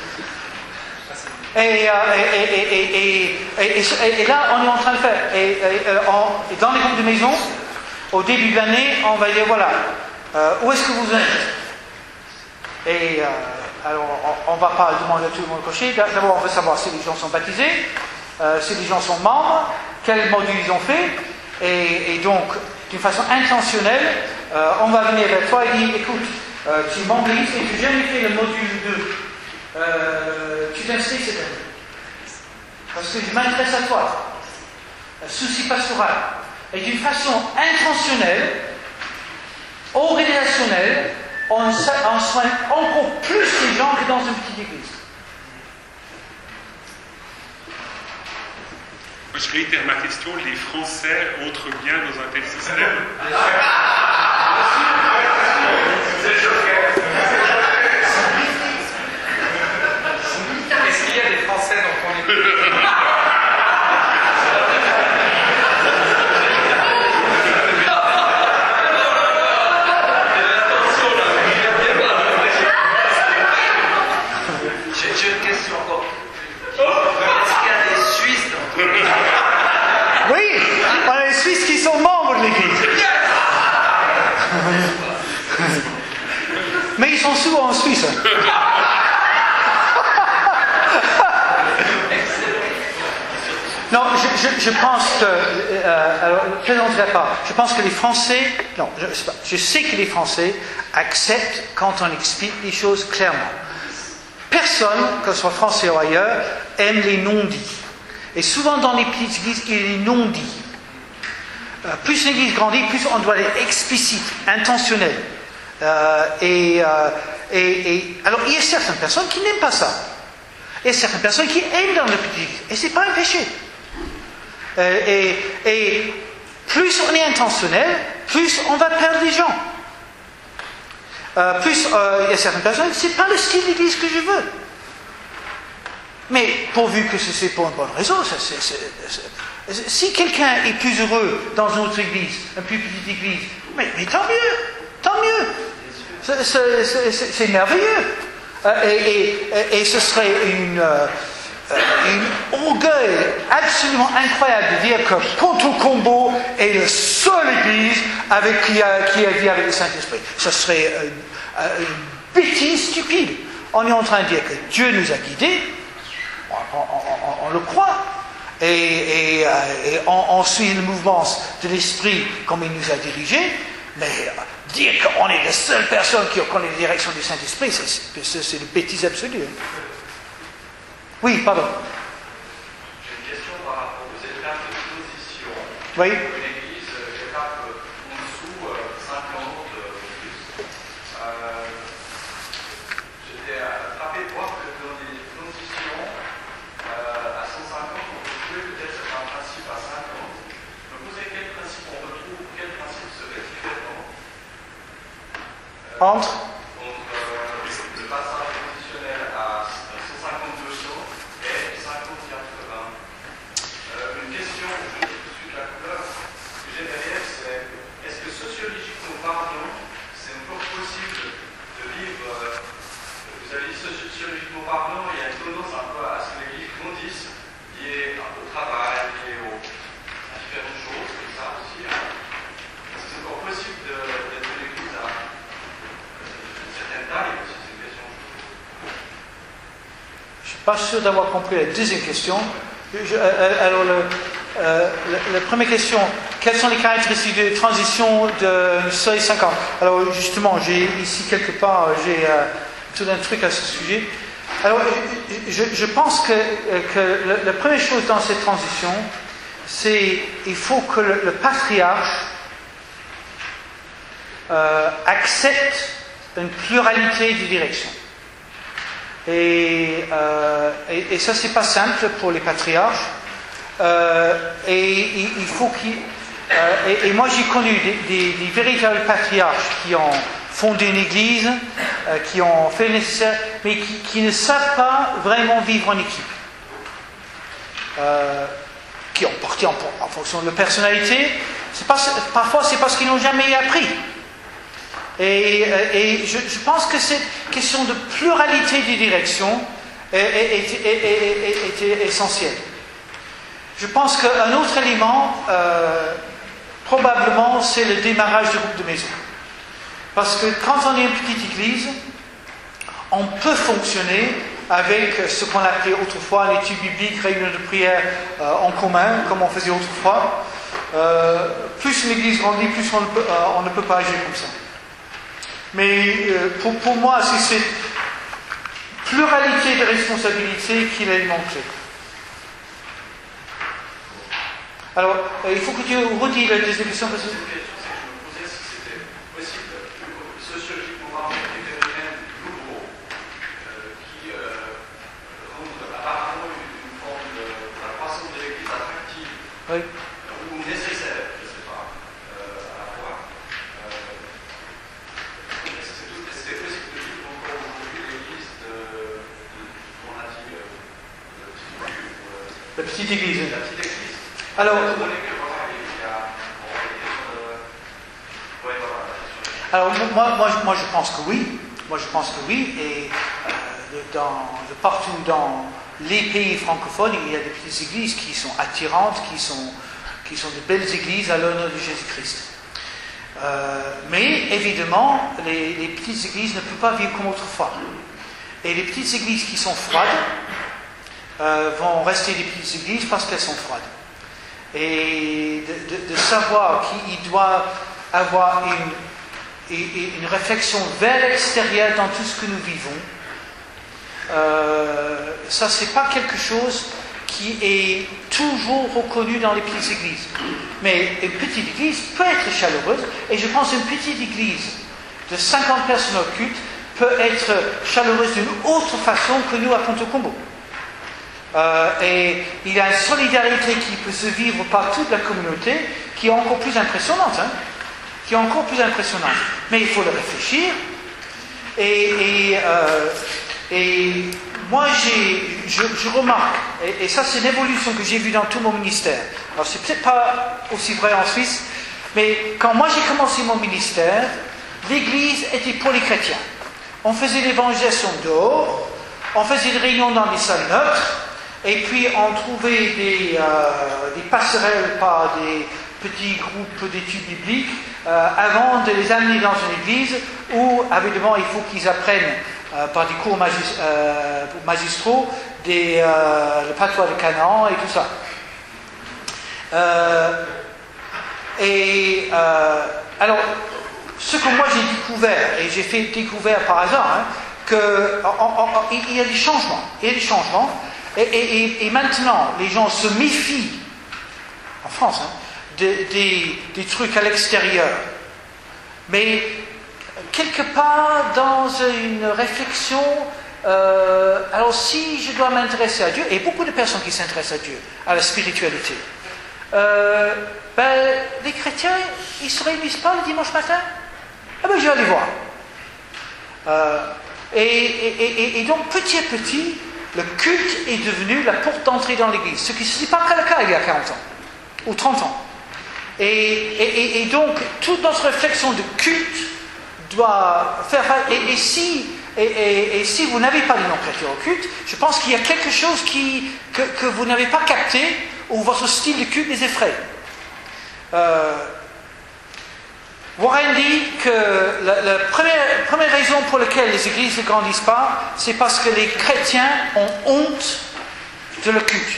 Speaker 1: Et, euh, et, et, et, et, et là, on est en train de faire. Et, en, dans les groupes de maison, au début de l'année, on va dire voilà, euh, où est-ce que vous êtes? Et euh, alors, on ne va pas demander à tout le monde de cocher. D'abord, on veut savoir si les gens sont baptisés, euh, si les gens sont membres, quel module ils ont fait. Et, et donc, d'une façon intentionnelle, euh, on va venir vers toi et dire écoute, euh, tu es membre de l'Église et tu n'as jamais fait le module deux. Euh, tu t'inscris cette année. Parce que je m'intéresse à toi. Un souci pastoral. Et d'une façon intentionnelle, organisationnelle, on, on soigne encore plus les gens que dans une petite église.
Speaker 3: Je réitère ma question, les Français entrent bien dans un tel système?
Speaker 2: Est-ce qu'il y a des Français dans ton église?
Speaker 4: J'ai une question encore. Est-ce qu'il y a des Suisses dans ton église?
Speaker 1: Oui, on a les Suisses qui sont membres de l'Église. Mais ils sont souvent en Suisse. Non, je, je, je pense que, euh, alors, je ne plaisanterai pas, je pense que les Français, non, je, je sais que les Français acceptent quand on explique les choses clairement. Personne, que ce soit français ou ailleurs, aime les non-dits. Et souvent dans les petites églises, il y a des non-dits. Euh, plus l'église grandit, plus on doit être explicite, intentionnel. Euh, et, euh, et, et, alors, il y a certaines personnes qui n'aiment pas ça. Il y a certaines personnes qui aiment dans le petit église. Et ce n'est pas un péché. Euh, et, et plus on est intentionnel, plus on va perdre des gens. Euh, plus euh, il y a certaines personnes, c'est pas le style d'église que je veux. Mais pourvu que c'est pour une bonne raison, ça, c'est, c'est, c'est, si quelqu'un est plus heureux dans une autre église, une plus petite église, mais, mais tant mieux, tant mieux. C'est, c'est, c'est, c'est merveilleux. Euh, et, et, et ce serait une, euh, une orgueil absolument incroyable de dire que Ponto Combo est la seule église avec qui a, qui a vie avec le Saint-Esprit. Ce serait une, une bêtise stupide. On est en train de dire que Dieu nous a guidés, on, on, on, on le croit, et, et, et on, on suit le mouvement de l'Esprit comme il nous a dirigés, mais dire qu'on est la seule personne qui connaît la direction du Saint-Esprit, c'est, c'est, c'est une bêtise absolue. Oui, pardon.
Speaker 5: J'ai une question par rapport aux étapes de position.
Speaker 1: Oui.
Speaker 5: Une église, l'étape en dessous, cinq ans de plus. Euh, J'étais attrapé de voir que dans les
Speaker 1: entre
Speaker 5: entre euh, le passage conditionnel à cent cinquante-deux sauts et cinquante quatre-vingts. Euh, une question, je suis de la couleur, ce que j'ai derrière, c'est est-ce que sociologiquement parlant, c'est encore possible de vivre, euh, vous avez dit sociologiquement parlant, il y a une tendance un peu à ce que l'Église grandisse, liée au travail, liée aux, à différentes choses, comme ça aussi. Hein. Est-ce que c'est encore possible d'être une Église à une certaine taille aussi? C'est une question.
Speaker 1: Je ne suis pas sûr d'avoir compris la deuxième question. Je, euh, alors, le, euh, la, la première question, quelles sont les caractéristiques de transition de seuil cinquante? Alors, justement, j'ai ici quelque part, j'ai euh, tout un truc à ce sujet. Alors, je, je pense que, que la, la première chose dans cette transition, c'est qu'il faut que le, le patriarche euh, accepte une pluralité de directions. Et, euh, et, et ça, c'est pas simple pour les patriarches. Euh, et il, il faut qu'il. Euh, et, et moi, j'ai connu des, des, des véritables patriarches qui ont fondé une église, euh, qui ont fait le nécessaire, mais qui, qui ne savent pas vraiment vivre en équipe. Euh, qui ont porté en, en fonction de leur personnalité. C'est pas, parfois, c'est parce qu'ils n'ont jamais appris. Et, et je, je pense que cette question de pluralité des directions était essentielle. Je pense qu'un autre élément, euh, probablement, c'est le démarrage du groupe de maison. Parce que quand on est une petite église, on peut fonctionner avec ce qu'on appelait autrefois l'étude biblique, réunion de prière euh, en commun, comme on faisait autrefois. Euh, plus l'église grandit, plus on ne peut, euh, on ne peut pas agir comme ça. Mais euh, pour, pour moi, c'est cette pluralité de responsabilités qui est l'élément clé. Alors, euh, il faut que tu redis la deuxième question. Parce que...
Speaker 5: La deuxième question, c'est que je me posais si c'était possible, sociologiquement parlant, des phénomènes globaux euh, qui euh, rendent apparemment une forme de la croissance de l'Église attractive
Speaker 1: oui.
Speaker 5: ou nécessaire, je ne sais pas, euh, à la fois. Euh, Est-ce que c'était possible de vivre encore aujourd'hui l'Église de, de, qu'on a dit, euh, de petite église,
Speaker 1: la petite église.
Speaker 5: La petite église.
Speaker 1: Alors, alors moi, moi, moi, je pense que oui. Moi, je pense que oui. Et euh, dans, partout dans les pays francophones, il y a des petites églises qui sont attirantes, qui sont, qui sont de belles églises à l'honneur de Jésus-Christ. Euh, mais évidemment, les, les petites églises ne peuvent pas vivre comme autrefois. Et les petites églises qui sont froides euh, vont rester des petites églises parce qu'elles sont froides. Et de, de, de savoir qu'il doit avoir une, une réflexion vers l'extérieur dans tout ce que nous vivons, euh, ça c'est pas quelque chose qui est toujours reconnu dans les petites églises. Mais une petite église peut être chaleureuse, et je pense qu'une petite église de cinquante personnes au culte peut être chaleureuse d'une autre façon que nous à Ponte-Combo. Euh, et il y a une solidarité qui peut se vivre par toute la communauté qui est encore plus impressionnante, hein, qui est encore plus impressionnante. Mais il faut le réfléchir. Et, et, euh, et moi, j'ai, je, je remarque, et, et ça c'est une évolution que j'ai vue dans tout mon ministère. Alors c'est peut-être pas aussi vrai en Suisse, mais quand moi j'ai commencé mon ministère, l'église était pour les chrétiens. On faisait l'évangélisation dehors, on faisait des réunions dans des salles neutres, et puis on trouvait des, euh, des passerelles par des petits groupes d'études bibliques euh, avant de les amener dans une église où, évidemment, il faut qu'ils apprennent euh, par des cours magis- euh, magistraux des, euh, le patois de Canaan et tout ça. Euh, et euh, alors, ce que moi j'ai découvert, et j'ai fait découvert par hasard, hein, qu'il y a des changements, il y a des changements. Et, et, et maintenant, les gens se méfient, en France, hein, de, de, des trucs à l'extérieur. Mais quelque part, dans une réflexion, euh, alors si je dois m'intéresser à Dieu, et beaucoup de personnes qui s'intéressent à Dieu, à la spiritualité, euh, ben, les chrétiens, ils ne se réunissent pas le dimanche matin? Ah ben, je vais aller voir. Euh, et, et, et, et donc, petit à petit, le culte est devenu la porte d'entrée dans l'Église, ce qui n'est pas le cas il y a quarante ans, ou trente ans. Et, et, et donc, toute notre réflexion de culte doit faire... Et, et, si, et, et, et si vous n'avez pas les non-chrétiens au culte, je pense qu'il y a quelque chose qui, que, que vous n'avez pas capté, ou votre style de culte les effraie. Euh, Warren dit que la, la première, première raison pour laquelle les églises ne grandissent pas, c'est parce que les chrétiens ont honte de le culte.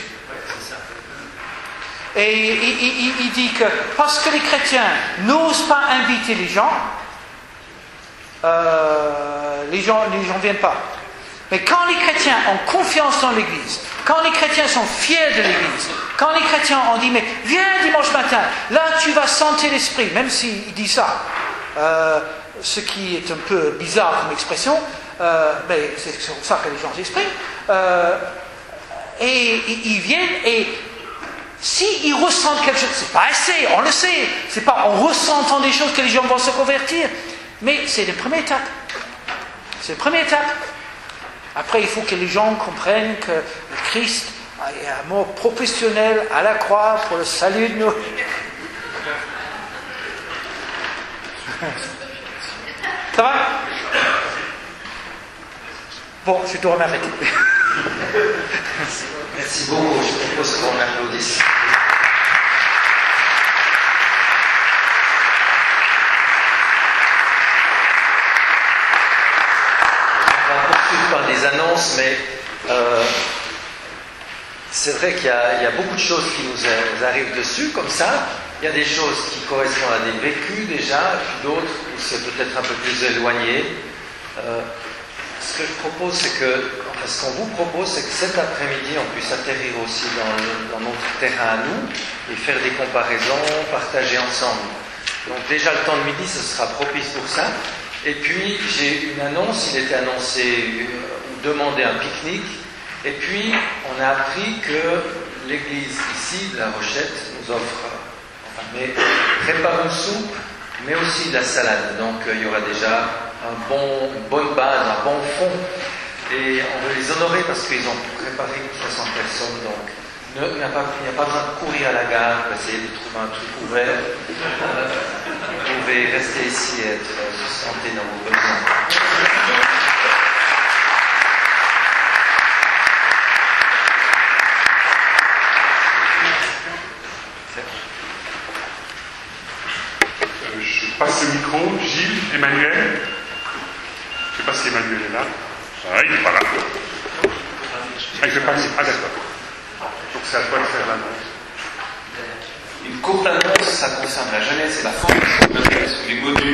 Speaker 1: Et il, il, il dit que parce que les chrétiens n'osent pas inviter les gens, euh, les gens les gens ne viennent pas. Mais quand les chrétiens ont confiance dans l'Église, quand les chrétiens sont fiers de l'Église, quand les chrétiens ont dit, mais viens dimanche matin, là tu vas sentir l'Esprit, même s'il dit ça, euh, ce qui est un peu bizarre comme expression, euh, mais c'est comme ça que les gens s'expriment, euh, et ils viennent, et s'ils ressentent quelque chose, c'est pas assez, on le sait, c'est pas en ressentant des choses que les gens vont se convertir, mais c'est la première étape. C'est la première étape. Après, il faut que les gens comprennent que le Christ est un mot professionnel à la croix pour le salut de nous. Ça va? Bon, je dois m'arrêter.
Speaker 6: Merci beaucoup. Je propose qu'on applaudisse. Par des annonces, mais euh, c'est vrai qu'il y, y a beaucoup de choses qui nous arrivent dessus, comme ça. Il y a des choses qui correspondent à des vécus déjà, et puis d'autres où c'est peut-être un peu plus éloigné. Euh, ce que je propose, c'est que, enfin, ce qu'on vous propose, c'est que cet après-midi, on puisse atterrir aussi dans, le, dans notre terrain à nous et faire des comparaisons, partager ensemble. Donc déjà, le temps de midi, ce sera propice pour ça. Et puis, j'ai une annonce, il était annoncé, euh, demander un pique-nique, et puis on a appris que l'église ici, de La Rochette, nous offre, enfin, mais prépare une soupe, mais aussi de la salade. Donc euh, il y aura déjà un bon, une bonne base, un bon fond, et on veut les honorer parce qu'ils ont préparé soixante personnes, donc il n'y a, a pas besoin de courir à la gare pour essayer de trouver un truc ouvert. Euh, vous pouvez rester ici et être euh, se sentir dans vos besoins.
Speaker 3: Euh, je passe le micro. Gilles, Emmanuel. Je ne sais pas si Emmanuel est là. Ah, il n'est pas là. Ah, il fait pas. Ah, d'accord. Donc c'est à toi de faire l'annonce.
Speaker 5: Une courte annonce, ça concerne la jeunesse et la formation de jeunesse, les modules.